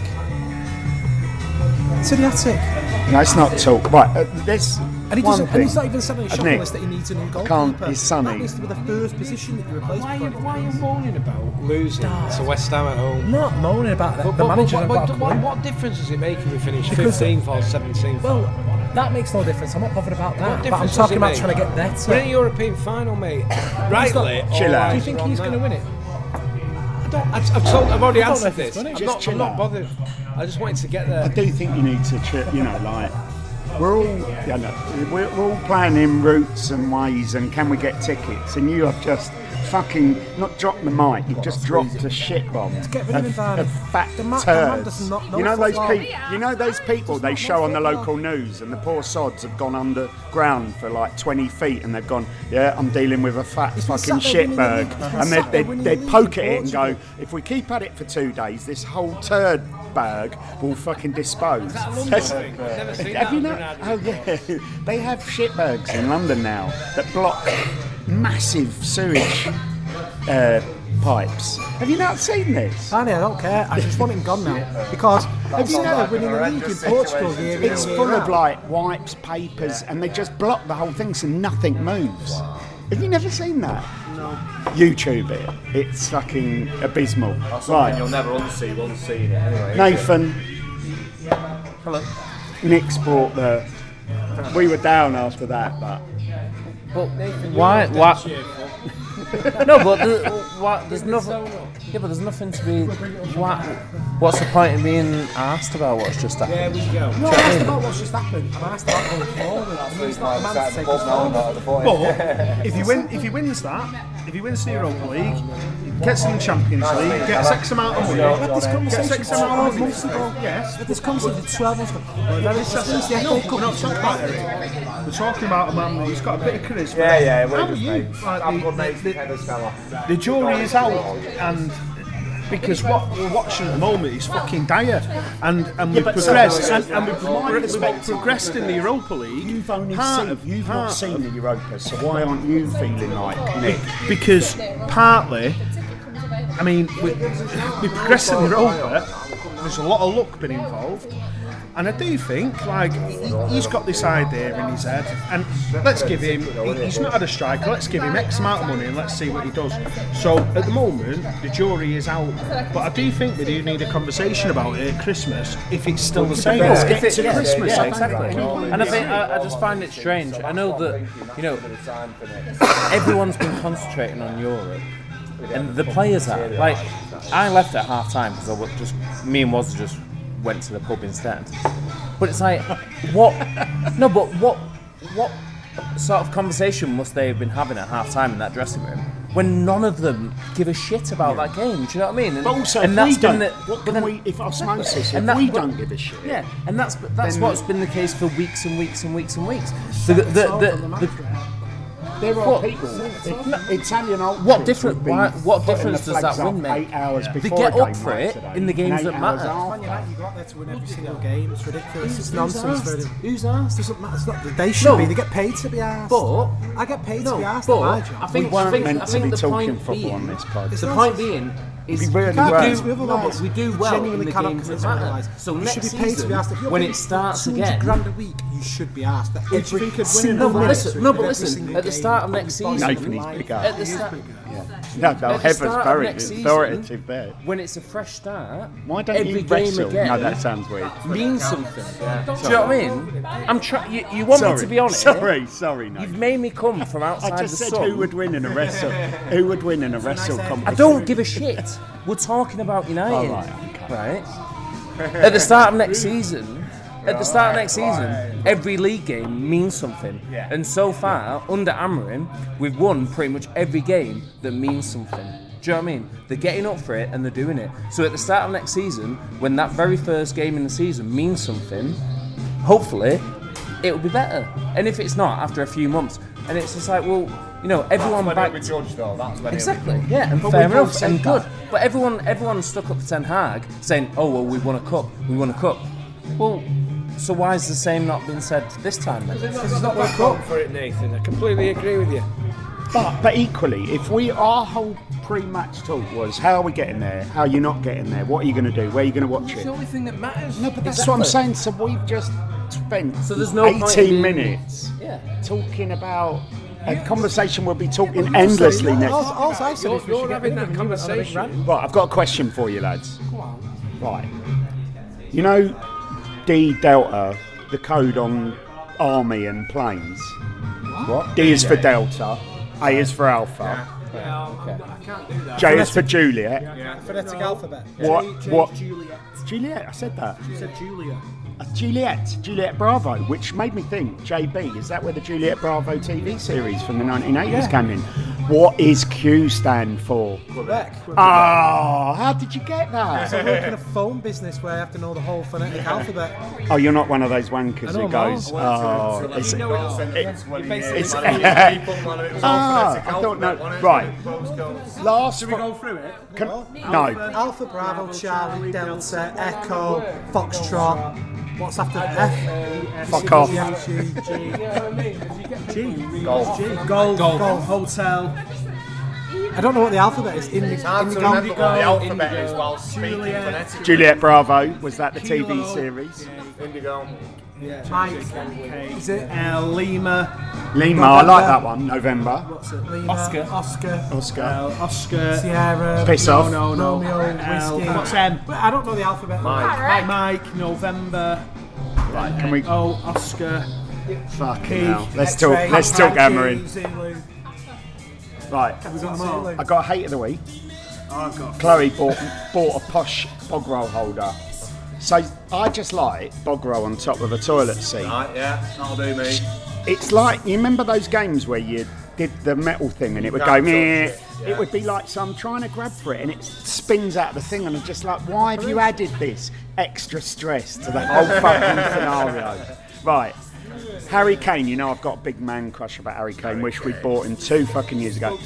It's idiotic.
No, it's not talk. Right, uh, there's
And, he
one
doesn't,
thing.
and he's not even said on his shopping
Nick,
list that he needs a new goalkeeper.
can't- he's Sonny.
That needs to be the first position that you replace.
Why are you,
before
why are you
anything.
moaning about losing to West Ham at home?
I'm not moaning about that.
But,
the
but,
manager
but,
and
but,
got a
but what,
clue.
what difference does it make if we finish
Because-
fifteenth or seventeenth?
Well, that makes no difference. I'm not bothered about
What
that. But I'm
difference does
talking
it
about
make?
trying to get better.
We're in a European final, mate. Rightly. or
Chill out.
right
Do you think
or
he's
wrong
going to
now.
win it?
I don't. I've, I've, told, I've already
I don't know
answered
if he's
this.
done it.
I'm
Just
not,
chill
I'm not
out.
bothered. I just wanted to get
I
there.
do think you need to, ch- you know, like we're all, you know, we're, we're all playing in routes and ways, and can we get tickets? And you have just fucking not dropped the mic. You've just dropped a shit bomb.
get rid of him, Barney.
of fat
The ma- the man
turds.
does not know
You know those
football.
people. You know those people they show on the local news, and the poor sods have gone underground for like twenty feet, and they've gone, yeah, I'm dealing with a fat
He's been
fucking
sat there winning the
shitberg,
league. He's been
and
sat
they'd,
there
they'd,
winning the
they'd
league
poke
in
at it and go,
Portugal.
if we keep at it for two days, this whole turd bag will fucking dispose. That's-
Never seen
have
that
you
on
not?
Bernard.
Oh yeah, they have shitbergs in London now that block massive sewage uh, pipes. Have you not seen this?
Barney, I don't care. I just want him gone now. Because have you know winning the league in Portugal year in
It's
year
full of
out?
like wipes, papers, and they just block the whole thing so nothing moves. Have you never seen that? No. YouTube it. It's fucking abysmal.
That's something
Right,
you'll never unsee once seen it anyway.
Nathan.
Hello.
Nick's brought the. We were down after that, but
But why? Why? No, but the, why, there's nothing. Yeah, but there's nothing to be. Why, what's the point in being asked about what's just happened?
There we go.
No, I asked about what's just happened. I'm asked about going forward. I mean, it's not a man to take us forward.
But if he win, if he wins that, if he wins the Europa League, gets in the Champions League, gets X amount of money,
We had this
gets
conversation
X amount
twelve
of
months
money.
ago.
Yes.
We had this conversation twelve months ago. Let's wins the F A
No,
Cup.
we're not talking about Eric. We're talking about a man who's got a bit of charisma.
Yeah, yeah, we're
How
good
are you?
mates.
Like,
I'm
the-
good mates
the-
with Heather's fella.
The jury is out, and because what we're watching at the moment is fucking dire, and and we've
but
progressed,
so-
and, and we've,
from my
we've
perspective,
progressed in the Europa League.
you've only
part
seen,
of-
you've not
part
seen the Europa, so why aren't you feeling like Nick?
because partly, I mean, we, we progressed in Europa. There's a lot of luck been involved, and I do think like he, he's got this idea in his head, and let's give him. he- He's not had a striker. Let's give him X amount of money and let's see what he does. So at the moment, the jury is out, but I do think we do need a conversation about it at Christmas if it's still the same.
Let's
If
get
it-
to
yeah,
Christmas.
yeah,
I don't
exactly.
think-
And I think I, I just find it strange. I know that you know everyone's been concentrating on Europe, and the players are like. I left at half time because I was just me and Waz just went to the pub instead. But it's like, what? No, but what? What sort of conversation must they have been having at half time in that dressing room when none of them give a shit about that game? Do you know what I mean? And,
But also,
and
if
that's
we don't,
been the,
what
but
can
then-
we, if osmosis, if
and that-
we
but-
don't give a shit,
Yeah, and that's that's
Then-
what's been the case for weeks and weeks and weeks and weeks. The, the, the, the,
there are
What?
people, it- Italian ultras
what different?
would be
Why, what
putting
difference
the
does that
flags
win
up
make?
Eight hours
They
before
get
a
up
game
for
like
it
today,
in the games
and
that
eight hours
matter.
after.
Man United, you got there to win every single game. It's ridiculous. It's
Who's
nonsense.
asked?
For them.
Who's asked?
Doesn't matter. It's not. They should
No.
be. They get paid to be asked.
But
I get paid
no,
to be asked.
but
at my
I
job.
think,
We
I
weren't
think,
meant
I
to
think
be
the
talking
point
football
being,
on this pod.
It's
the
nonsense.
point being is
We really
we
were.
do,
It's
no, but
otherwise.
we do
You
well
genuinely
in the
cannot
games that
commit
matter.
otherwise.
So
You
next
should be paid to be
season,
asked. If you're
when
paid
it starts
two hundred
again,
grand a week, you should be asked. That
Who do you
every
think could win in
single
no, but
the
minute
listen,
of
no, but
every
listen.
single
At the
game.
start of next season,
Nathan is bigger.
at the start,
No, no,
At the
Heather's
start of
very
next season,
authoritative there.
when it's a fresh start,
Why don't
every
you
game
wrestle?
again
No, that sounds weird.
means something. Do you know what I mean? I'm trying. You, you want
sorry,
me to be honest?
Sorry, sorry, no.
You've made me come from outside
I just
the
said
sun.
who would win in a wrestle. Who would win in a wrestle competition?
I don't give a shit. We're talking about United,
Oh, right,
right? At the start of next season, at the start of next season, every league game means something. And so far, under Amorim, we've won pretty much every game that means something. Do you know what I mean? They're getting up for it and they're doing it. So at the start of next season, when that very first game in the season means something, hopefully, it'll be better. And if it's not, after a few months, And it's just like, well, you know, everyone
That's when
backed.
it was judged, though. That's when
Exactly,
it was
yeah, and
But
fair
we've all
enough,
said
and good.
that.
But everyone, everyone stuck up for Ten Hag, saying, "Oh well, we won a cup, we won a cup." Well, so why is the same not been said this time then?
Because it's not worked out for it, Nathan. I completely agree with you.
But but equally, if we our whole pre-match talk was how are we getting there? How are you not getting there? What are you going to do? Where are you going to watch
It's
it?
the only thing that matters.
No, but that's what I'm saying. So we've just spent
So there's no point in
eighteen
being-
minutes
Yeah.
talking about a conversation we'll be talking endlessly next.
All, all I said
You're,
is we should
you're
get
having
rid of
that
him and you went on a big
conversation.
rant.
Right, I've got a question for you, lads. Right, you know, D Delta, the code on army and planes. What? D is for Delta, A is for Alpha,
I can't do that.
J is for Juliet.
Phonetic alphabet.
What?
J- J-
What?
Juliet.
Juliet, I said that.
You said Julia.
Uh, Juliet, Juliet Bravo, which made me think, J B, is that where the Juliet Bravo T V series from the nineteen eighties
Yeah.
came in? What is Q stand for?
Quebec.
Oh, how did you get that?
So I work in a phone business where I have to know the whole phonetic alphabet.
Oh, you're not one of those wankers
I know
who
them all.
goes, oh, it's,
You
it's,
it's
ah, I don't know. Right, last.
Should we go through it?
Can,
Alpha,
no,
Alpha, Bravo, Charlie, Delta, Echo, Foxtrot. What's after F?
fuck off.
G, G, G, Golf, G, Golf, Golf, Hotel. I don't know what the alphabet is. Indi-
hard to
Indigo,
remember what the alphabet
Indigo,
is while speaking
Juliet,
phonetically.
Juliet Bravo, was that the T V
Kilo.
series?
Indigo.
Mike, is it uh, Lima?
Lima, I like that one, November.
What's it? Lima,
Oscar.
Oscar,
Oscar.
uh, Oscar, Sierra,
Piss
no,
off.
no, no, Romeo, Whiskey. What's M? I don't know the alphabet.
Mike.
Mike, Mike, November.
Right, can we?
Oh, Oscar.
Fucking
P,
hell. Let's
X-ray,
talk. Let's talk
Yankee,
hammering.
Zulu.
Right,
We got them all.
I got a hate of the week.
Oh, I've got.
Chloe bought bought a posh bog roll holder. So I just like bog roll on top of a toilet seat.
Right, yeah, that'll do me.
It's like, you remember those games where you did the metal thing and it would go
Can't
meh.
touch it, yeah.
It would be like, so I'm trying to grab for it and it spins out the thing and I'm just like, why have you added this extra stress to the whole fucking scenario? Right. Harry Kane, you know I've got a big man crush about Harry Kane, wish we'd bought him two fucking years ago.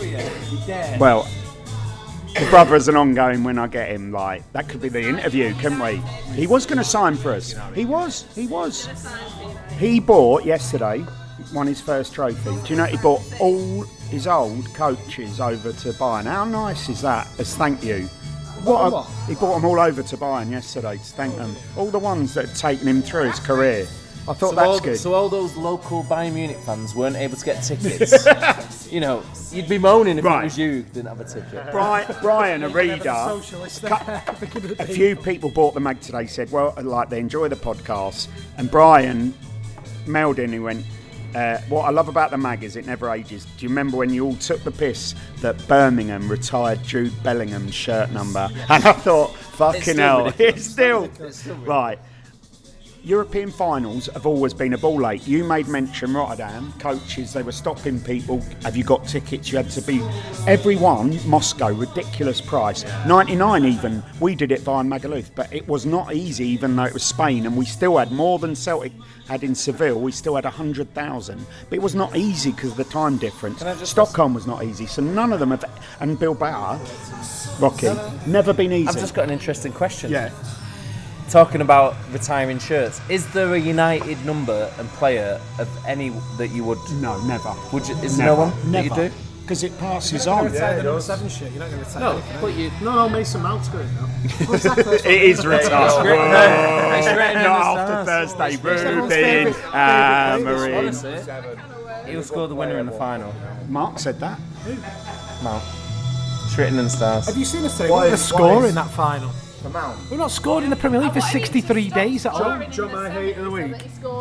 Well, the brother's an ongoing when I get him, like, that could be the interview, couldn't we? He was going to sign for us. He was, he was. He bought, yesterday, won his first trophy. Do you know, he bought all his old coaches over to Bayern. How nice is that, as thank you? What, a, he brought them all over to Bayern yesterday to thank them. All the ones that had taken him through his career. I thought
So
that's
all,
good.
so all those local Bayern Munich fans weren't able to get tickets. You know, you'd be moaning if
Right.
it was you who didn't have a ticket.
Brian, Brian, a reader,
Socialist there.
a few people bought the mag today, said, well, like, they enjoy the podcast. And Brian mailed in, he went, uh, what I love about the mag is it never ages. Do you remember when you all took the piss that Birmingham retired Jude Bellingham's shirt number? And I thought, fucking
still
hell,
ridiculous.
it's still,
It's still ridiculous.
right. European finals have always been a ball ache. You made mention Rotterdam, coaches, they were stopping people. Have you got tickets? You had to be. Everyone, Moscow, ridiculous price. ninety-nine even. We did it via Magaluf, but it was not easy even though it was Spain and we still had more than Celtic had in Seville. We still had one hundred thousand. But it was not easy because of the time difference. Stockholm was not easy. So none of them have. And Bilbao, Rocky, never been easy.
I've just got an interesting question.
Yeah.
Talking about retiring shirts, is there a United number and player of any that you would?
No, never.
Would you? Is
Never.
there no one that you
Never.
do?
Because it passes
You're
on.
going to retire the number seven shirt. You're not going to retire
No,
anything,
but
are
you.
No, no, Mason Mount's got it now. Well, exactly, that's what
It is retired.
written there. It's written in
Not
the
after
stars.
Thursday,
everyone's
Rubin,
favourite-
uh,
favourite
Marine.
Honestly, he'll score the winner in the final.
Mark said that.
Mount. It's written in the stars.
Have you seen us today?
What
What a
is-
score
what is-
in that final.
The Mount.
We've not scored in the Premier League for sixty-three days at all.
Jump my hate of the week.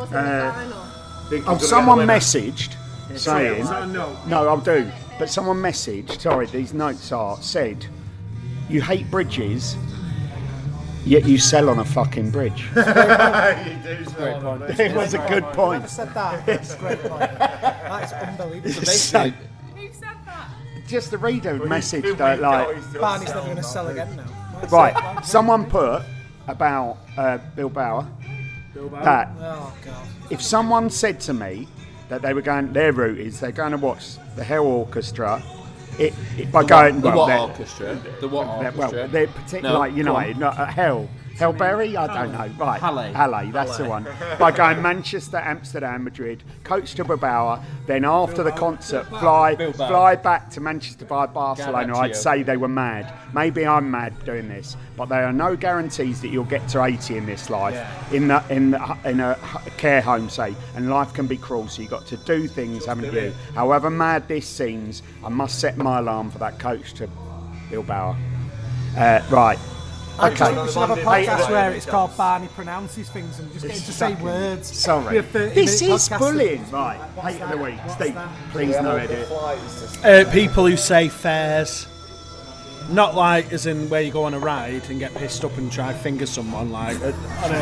Oh, someone messaged saying,
Is that a no?
no, I'll do, but someone messaged, sorry, these notes are, said, you hate bridges, yet you sell on a fucking bridge.
You do
Great point.
It was a good point.
Whoever said that, that's a great point. That is unbelievable.
So,
Who said that?
just a reader messaged, uh, like,
Barney's never going to sell again now.
right, someone put about uh, Bilbao that
Oh, God.
if someone said to me that they were going. Their route is they're going to watch the Hell Orchestra. It, it by going
The
well,
what
they're-
orchestra? The what
they're-
orchestra?
Well, they're particularly
No,
like
go
United,
on.
not uh, Hell. Hellberry? I don't know. Right.
Halle.
Halle, that's the one. By going Manchester, Amsterdam, Madrid, coach to Bilbao, then after the concert, fly
Bilbao.
fly back to Manchester by Barcelona. I'd
Garantio.
say they were mad. Maybe I'm mad doing this, but there are no guarantees that you'll get to eighty in this life, in the in the, in a care home, say. And life can be cruel, so you've got to do things, haven't you? However mad this seems, I must set my alarm for that coach to Bilbao. Uh, right. Okay.
We should have a podcast where it's called Barney Pronounces Things and just get him to say words.
Sorry.
Be a thirty
This
minute
is
podcast.
bullying. Right. Hate of the week. Steve, please no edit.
Uh, people who say fairs. Not like as in where you go on a ride and get pissed up and try to finger someone, like uh, on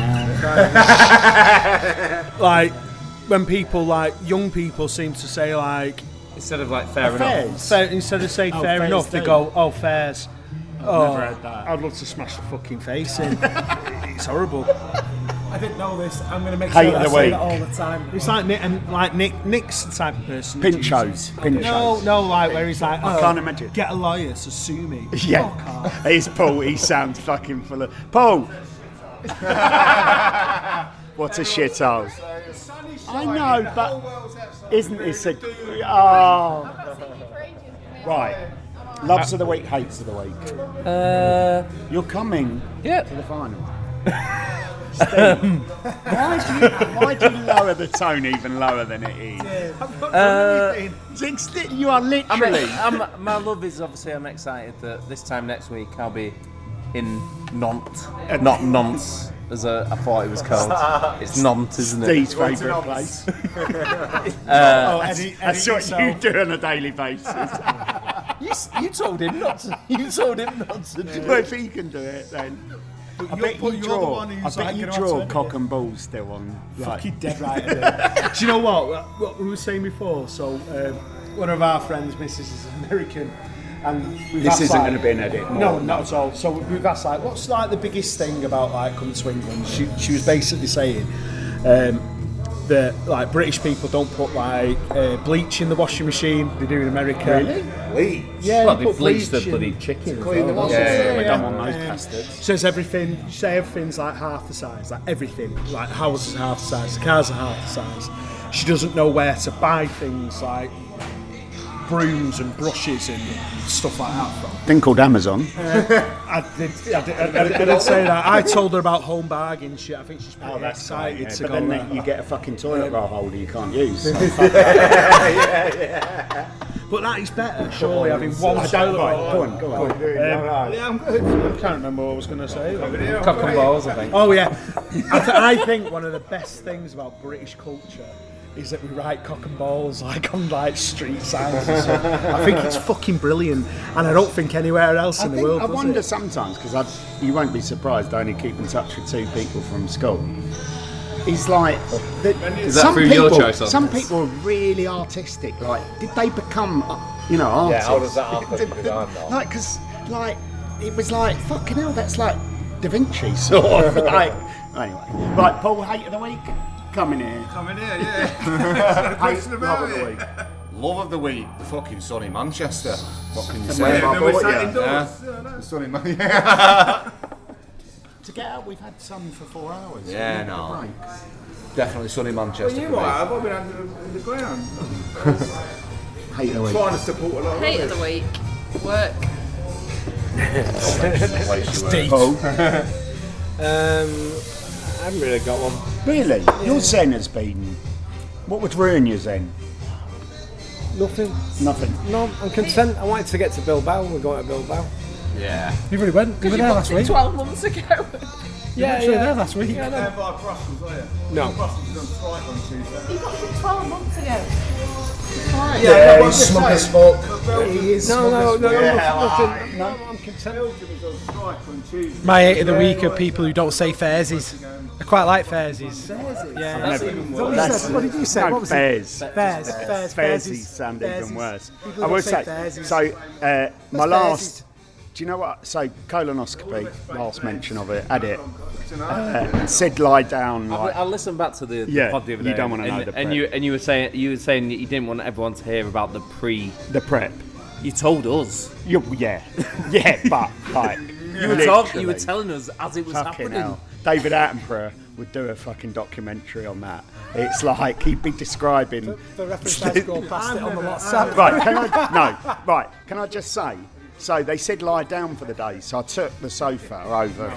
a, like when people like young people seem to say like
Instead of like fair
fairs.
enough.
Fair, instead of saying
Oh,
fair
fairs
enough, they
too.
go oh fairs. Oh,
never heard that.
I'd love to smash the fucking face in. It's horrible.
I didn't know this. I'm going to make
Hate
sure
of
I
the
say
week.
that all the time.
It's like Nick and like Nick. Nick's the type of person. that
Pinchos.
uses-
Pinchos.
No, no, like where he's like,
I
oh,
can't imagine.
Get a lawyer to sue me.
Yeah.
Fuck off.
He's Paul. He sounds fucking full of. Paul! What a shithole. I know, but isn't this a. Oh. Right. Loves of the week, hates of the week.
Uh,
You're coming
yeah.
to the final. Steve, why, do you, why do you lower the tone even lower than it is?
Uh,
It's li- you are
I'm,
literally.
I'm, my love is obviously I'm excited that this time next week I'll be in Nantes, not Nantes as I, I thought it was called. It's Nantes, isn't it?
Steve's favourite place.
Uh,
Oh,
That's,
edit-
that's
edit
what you
yourself.
do on a daily basis.
you, s- you told him not to. You told him not to do
Well,
it.
if he can do it, then. I
you're-
bet
but
you
you're the
draw.
one who's
I bet
like
you
gonna
draw
have to
cock
edit
and balls still on. Like,
Fucking dead right. Isn't it? Do you know what? What we were saying before. So um, one of our friends, Missus is American, and we've
This
asked,
isn't
like-
going to be an edit.
No,
more.
not at all. So we've asked like, what's like the biggest thing about like coming to England? She she was basically saying um, that like British people don't put like uh, bleach in the washing machine. They do in America.
Really?
Bleach.
Yeah,
Well,
they
they
put
bleach the
bleach in.
bloody chicken. as
Clean the
well,
washing
don't they?
Yeah, we
Yeah.
don't want those
Um,
bastards.
Says everything. Say everything's like half the size. Like everything. Like houses are half the size. The cars are half the size. She doesn't know where to buy things like brooms and brushes and stuff like that from.
Thing called Amazon.
I did. I did, I did, I did say that. I told her about home bargain shit. I think she's pretty excited
Yeah,
to
but
go
then
there.
you get a fucking toilet roll holder you can't use. So
But that is better, surely, having one
I
toilet
don't right,
roll.
go on, go on.
Um, yeah, I'm good. I can't remember what I was going to say.
Cock and balls, I think.
Oh yeah, I, th- I think one of the best things about British culture is that we write cock and balls like on like street signs and stuff. I think it's fucking brilliant, and I don't think anywhere else
I,
in the
think,
world
I
does
wonder
it.
sometimes, because you won't be surprised, I only keep in touch with two people from school. It's like that
Is that
some
through
people,
your choice, or
some
this?
people are really artistic. Like, did they become, uh, you know, artists?
how does that happen? Because I'm not.
Like, because like it was like fucking hell. That's like Da Vinci sort of. Like, anyway, right. Paul, hate of the week. Come in here.
Come in here, yeah.
Hate, love of the week.
Love of the week, the fucking sun in Manchester. What can you
Yeah,
say?
but we're sat
Yeah.
indoors.
The sun in Manchester.
To get out, we've had sun for four hours.
Yeah,
We've had a
no.
break.
Definitely sun in Manchester.
You
for me.
what? I've been under the, the ground.
Hate of the week.
Trying to support a lot of
Hate of
rubbish.
the week. Work.
Deep.
Um, I haven't really got one.
Really? Your Zen has been. What would ruin your Zen?
Nothing.
Nothing.
No, I'm content. I wanted to get to Bilbao. We're going to Bilbao.
Yeah.
You really went. You were there last week.
twelve months ago.
Yeah,
You were
yeah.
there last week.
Yeah,
There
no.
by Brussels, are you?
No.
Brussels is on strike on Tuesday.
You got it twelve months ago.
Yeah, he's smug as fuck. He is
No, no, no,
Yeah,
nothing. No, I'm content.
Belgium is on strike on Tuesday.
My hate of the week are people who don't say fairsies. I quite like fairsies. Yeah,
That's
even
worse.
That's, what did you say?
No,
What was
fairs.
it? Fairs. Fairs.
Fairsies
Fairsies
sound
Fairsies.
even worse.
People
I
don't
will
say
say,
fairsies.
so uh, my
What's
last, do you know what, so colonoscopy, last mention of it, had it, uh, said lie down.
I'll,
Like,
I'll listen back to the, the
Yeah,
pod the other
you
day.
don't wanna know
and,
the
and
prep.
you and you were saying you were saying that you didn't want everyone to hear about the pre.
the prep.
You told us.
You, yeah, yeah, but like
You were talking. You were
literally,
telling us as it was
fucking
happening.
hell. David Attenborough would do a fucking documentary on that. It's like he'd be describing.
The reference has gone past it on the WhatsApp.
Right, can I, no, right, can I just say, so they said lie down for the day, so I took the sofa over,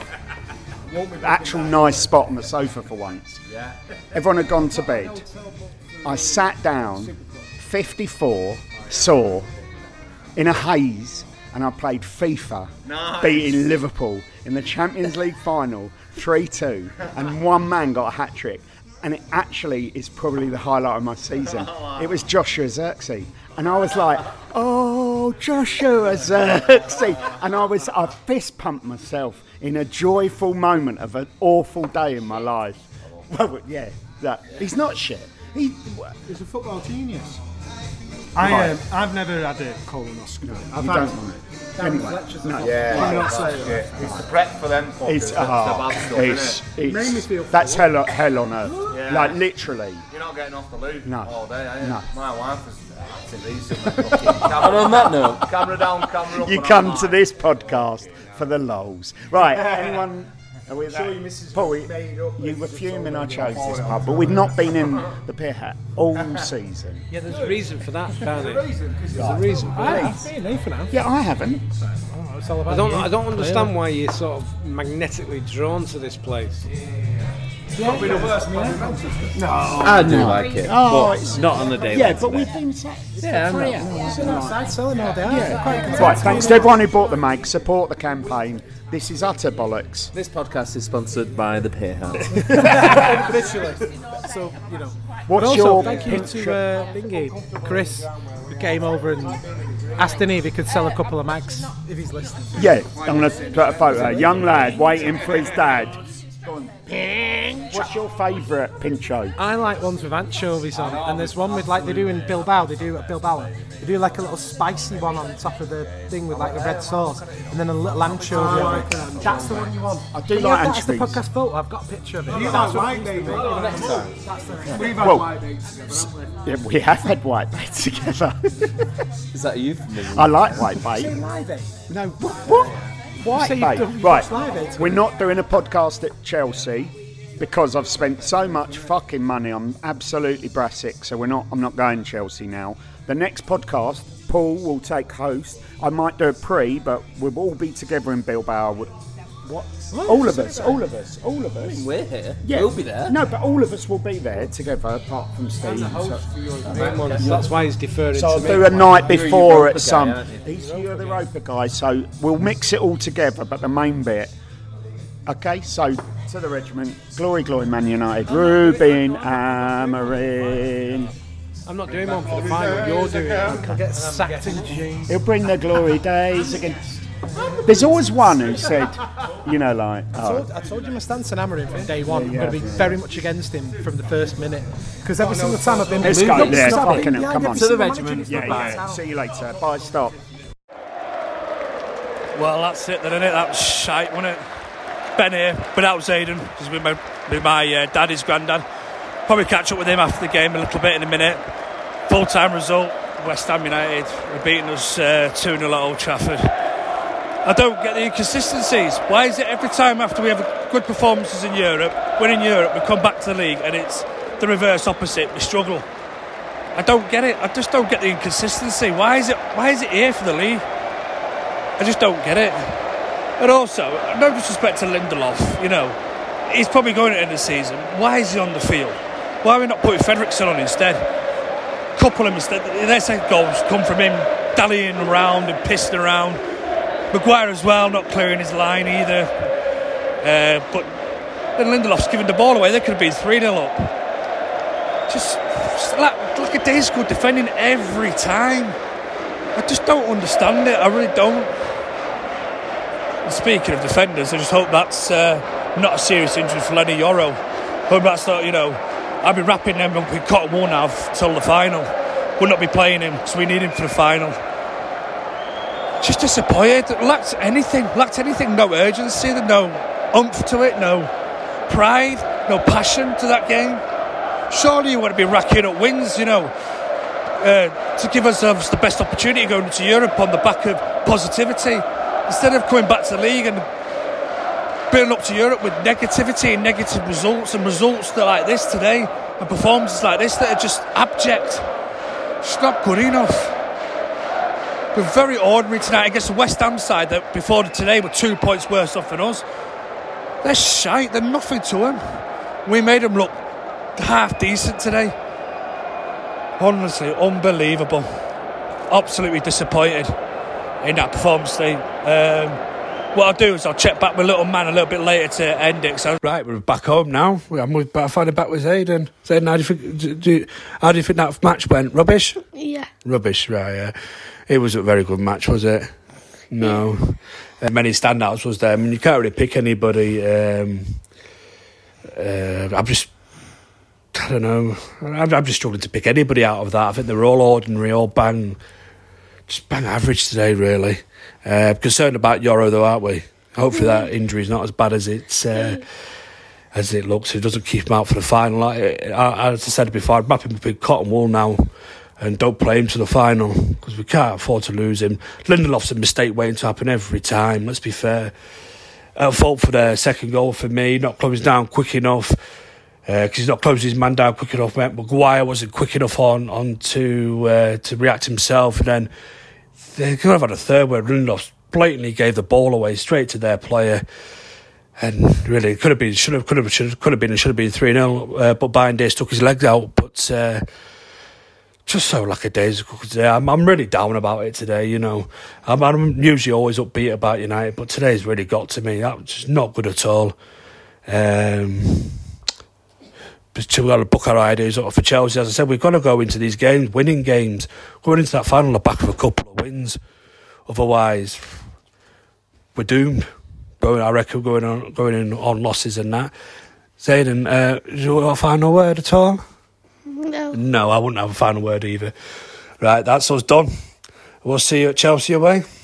actual nice spot on the sofa for once. Everyone had gone to bed. I sat down, fifty-four, saw, in a haze, and I played FIFA,
Nice.
beating Liverpool in the Champions League final, three two, and one man got a hat-trick. And it actually is probably the highlight of my season. It was Joshua Zirkzee. And I was like, oh, Joshua Zirkzee. And I was, I fist pumped myself in a joyful moment of an awful day in my life. Well, yeah, that, he's not shit. He,
He's a football genius. I,
Right.
um, I've never had a colonoscopy. I've
you
had
don't want it.
Darren
Anyway,
Fletcher's
no.
a
Yeah,
football-
that's
I'll say
it.
that.
It's the prep for them fuckers.
It's,
that's
uh,
the bad stuff,
it's,
innit?
Made me
it's,
feel
that's
full.
hell, hell on earth.
Yeah.
Like, literally.
You're not getting off the loo
No.
all day, are you?
No.
My wife was acting recently. fucking camera-
And on that note,
camera down, camera up.
You
and
come
I'm
to
like,
this podcast for the lols. Right, anyone... Are we
Sure,
that?
your missus
Paul, we-
made up
you
and
were
just
fuming I
told
chose
them.
this pub, but we've not been in the Pier Hat all season.
Yeah, there's a reason for that, can't it?
reason, 'cause
There's a reason for
I,
that.
I've been Nathan now.
Yeah, I haven't.
Oh, it's all about
I don't.
you.
I don't understand why you're sort of magnetically drawn to this place.
Probably the worst man in Manchester.
No.
I do like it,
Oh,
but
it's-
not on the day.
Yeah,
like
but
today.
we've been sat
Yeah, I
for
know.
three hours.
Sitting outside selling all day. Yeah. Quite content
Right,
to
thanks
be
to everyone who bought the mag. Support the campaign. This is utter bollocks.
This podcast is sponsored by the Pier Hat.
Officially. So, you know.
What's
but also,
your
thank you
picture?
to uh, Bingy, Chris, who came over and asked him if he could sell a couple of mags, if he's listening.
Yeah, I'm going to put a photo. Young lad waiting for his dad. What's your favourite pincho?
I like ones with anchovies on, and there's one with, like they do in Bilbao, they do at Bilbao, they do like a little spicy one on top of the thing with like a red sauce, and then a little anchovy on it. That's the one you want.
I do
But
like
yeah, that's the
anchovies.
podcast photo, I've got a picture of it.
You
That's
like
what-
white bait, mate. Next time. We've had
Well,
white bait together, haven't we?
Yeah, we have had white bait together.
Is that a euphemism?
I like white bait.
Say live aid.
No, what? what? White
say you've
bait.
done- you've
Right,
watched Live Aid
we're not doing a podcast at Chelsea because I've spent so much fucking money. I'm absolutely brassic, so we're not. I'm not going Chelsea now. The next podcast, Paul will take host. I might do a pre, but we'll all be together in Bilbao. What? All of us, all of us, all of us.
We're here.
Yeah.
We'll be there.
No, but all of us will be there together, apart from Steve. So,
That's why he's deferring
so I'll
to
do
me.
a night
You're a
before
Europa
at
guy,
some.
aren't you?
He's you're the Europa guy, so we'll mix it all together. But the main bit, okay. So to the regiment, glory, glory, Man United, Ruben Amorim.
I'm not doing one for the final. You're doing it.
I'll get sacked in jeans.
He'll bring the glory days again. There's always one who said, you know, like,
I
oh,
told, I told you my stance on Amorim from day one.
Yeah,
I'm going to be
yeah.
very much against him from the first minute. Because every single time I've been...
let's go.
Look,
Yeah,
stop it.
fucking hell,
Yeah,
come
every
on.
single
To the
manager
regiment.
is
yeah,
the bad
yeah.
town.
See you later. Bye. Stop.
Well, that's it then, innit? That was shite, wasn't it? Ben here, without Zayden, because with my, with my uh, daddy's granddad. Probably catch up with him after the game a little bit in a minute. Full-time result, West Ham United are beating us uh, two nil at Old Trafford. I don't get the inconsistencies. Why is it every time after we have good performances in Europe, we're in Europe, we come back to the league and it's the reverse opposite, we struggle? I don't get it. I just don't get the inconsistency. Why is it, why is it here for the league? I just don't get it. And also, no disrespect to Lindelof, you know, he's probably going into the season. Why is he on the field? Why are we not putting Fredrickson on instead? Couple him instead. They say goals come from him dallying around and pissing around. Maguire as well, not clearing his line either. Uh, but then Lindelof's giving the ball away. They could have been three nil up. Just, just like, like a day's good defending every time. I just don't understand it. I really don't. And speaking of defenders, I just hope that's uh, not a serious injury for Lenny Yoro. Hope that's not, you know, I'll be wrapping them up in cotton wool now till the final. We'll not be playing him because we need him for the final. Just disappointed. Lacked anything. Lacked anything. No urgency. No oomph to it. No. pride, no passion to that game. Surely you want to be racking up wins, you know, uh, to give ourselves the best opportunity going into Europe on the back of positivity, instead of coming back to the league and building up to Europe with negativity and negative results and results that like this today and performances like this that are just abject. It's not good enough. We're very ordinary tonight against the West Ham side that before today were two points worse off than us. They're shite, they're nothing to them. We made them look half decent today. Honestly, unbelievable. Absolutely disappointed in that performance today. Um, what I'll do is I'll check back with little man a little bit later to end it. So right, we're back home now. I'm with, finally back with Zayden. Zayden, how do you think? Do, do, how do you think that match went? Rubbish.
Yeah.
Rubbish. Right. Yeah. It was a very good match, was it? No. Uh, many standouts was there. I mean, you can't really pick anybody. Um, uh, I'm just. I don't know. I'm, I'm just struggling to pick anybody out of that. I think they're all ordinary, all bang, just bang average today, really. Uh, concerned about Yoro, though, aren't we? Hopefully that injury's not as bad as it's uh, as it looks. It doesn't keep him out for the final. Like, I, as I said before, I'd map him up in cotton wool now and don't play him to the final because we can't afford to lose him. Lindelof's a mistake waiting to happen every time. Let's be fair. At fault for the second goal for me, not closing down quick enough. Because uh, he's not closing his man down quick enough. Maguire wasn't quick enough on, on to uh, to react himself, and then they could have had a third where Lindelof blatantly gave the ball away straight to their player, and really it could have been, should have, could have, should have, could have been, it should have been three nil. Uh, but Bayern stuck his legs out, but uh, just so lackadaisical today. I'm, I'm really down about it today. You know, I'm, I'm usually always upbeat about United, but today's really got to me. That was just not good at all. Um, We've got to book our ideas up for Chelsea. As I said, we've got to go into these games, winning games, going into that final on the back of a couple of wins. Otherwise, we're doomed. Going, I reckon, going on, going in on losses and that. Zayden, uh, do you want a final word at all?
No.
No, I wouldn't have a final word either. Right, that's us done. We'll see you at Chelsea away.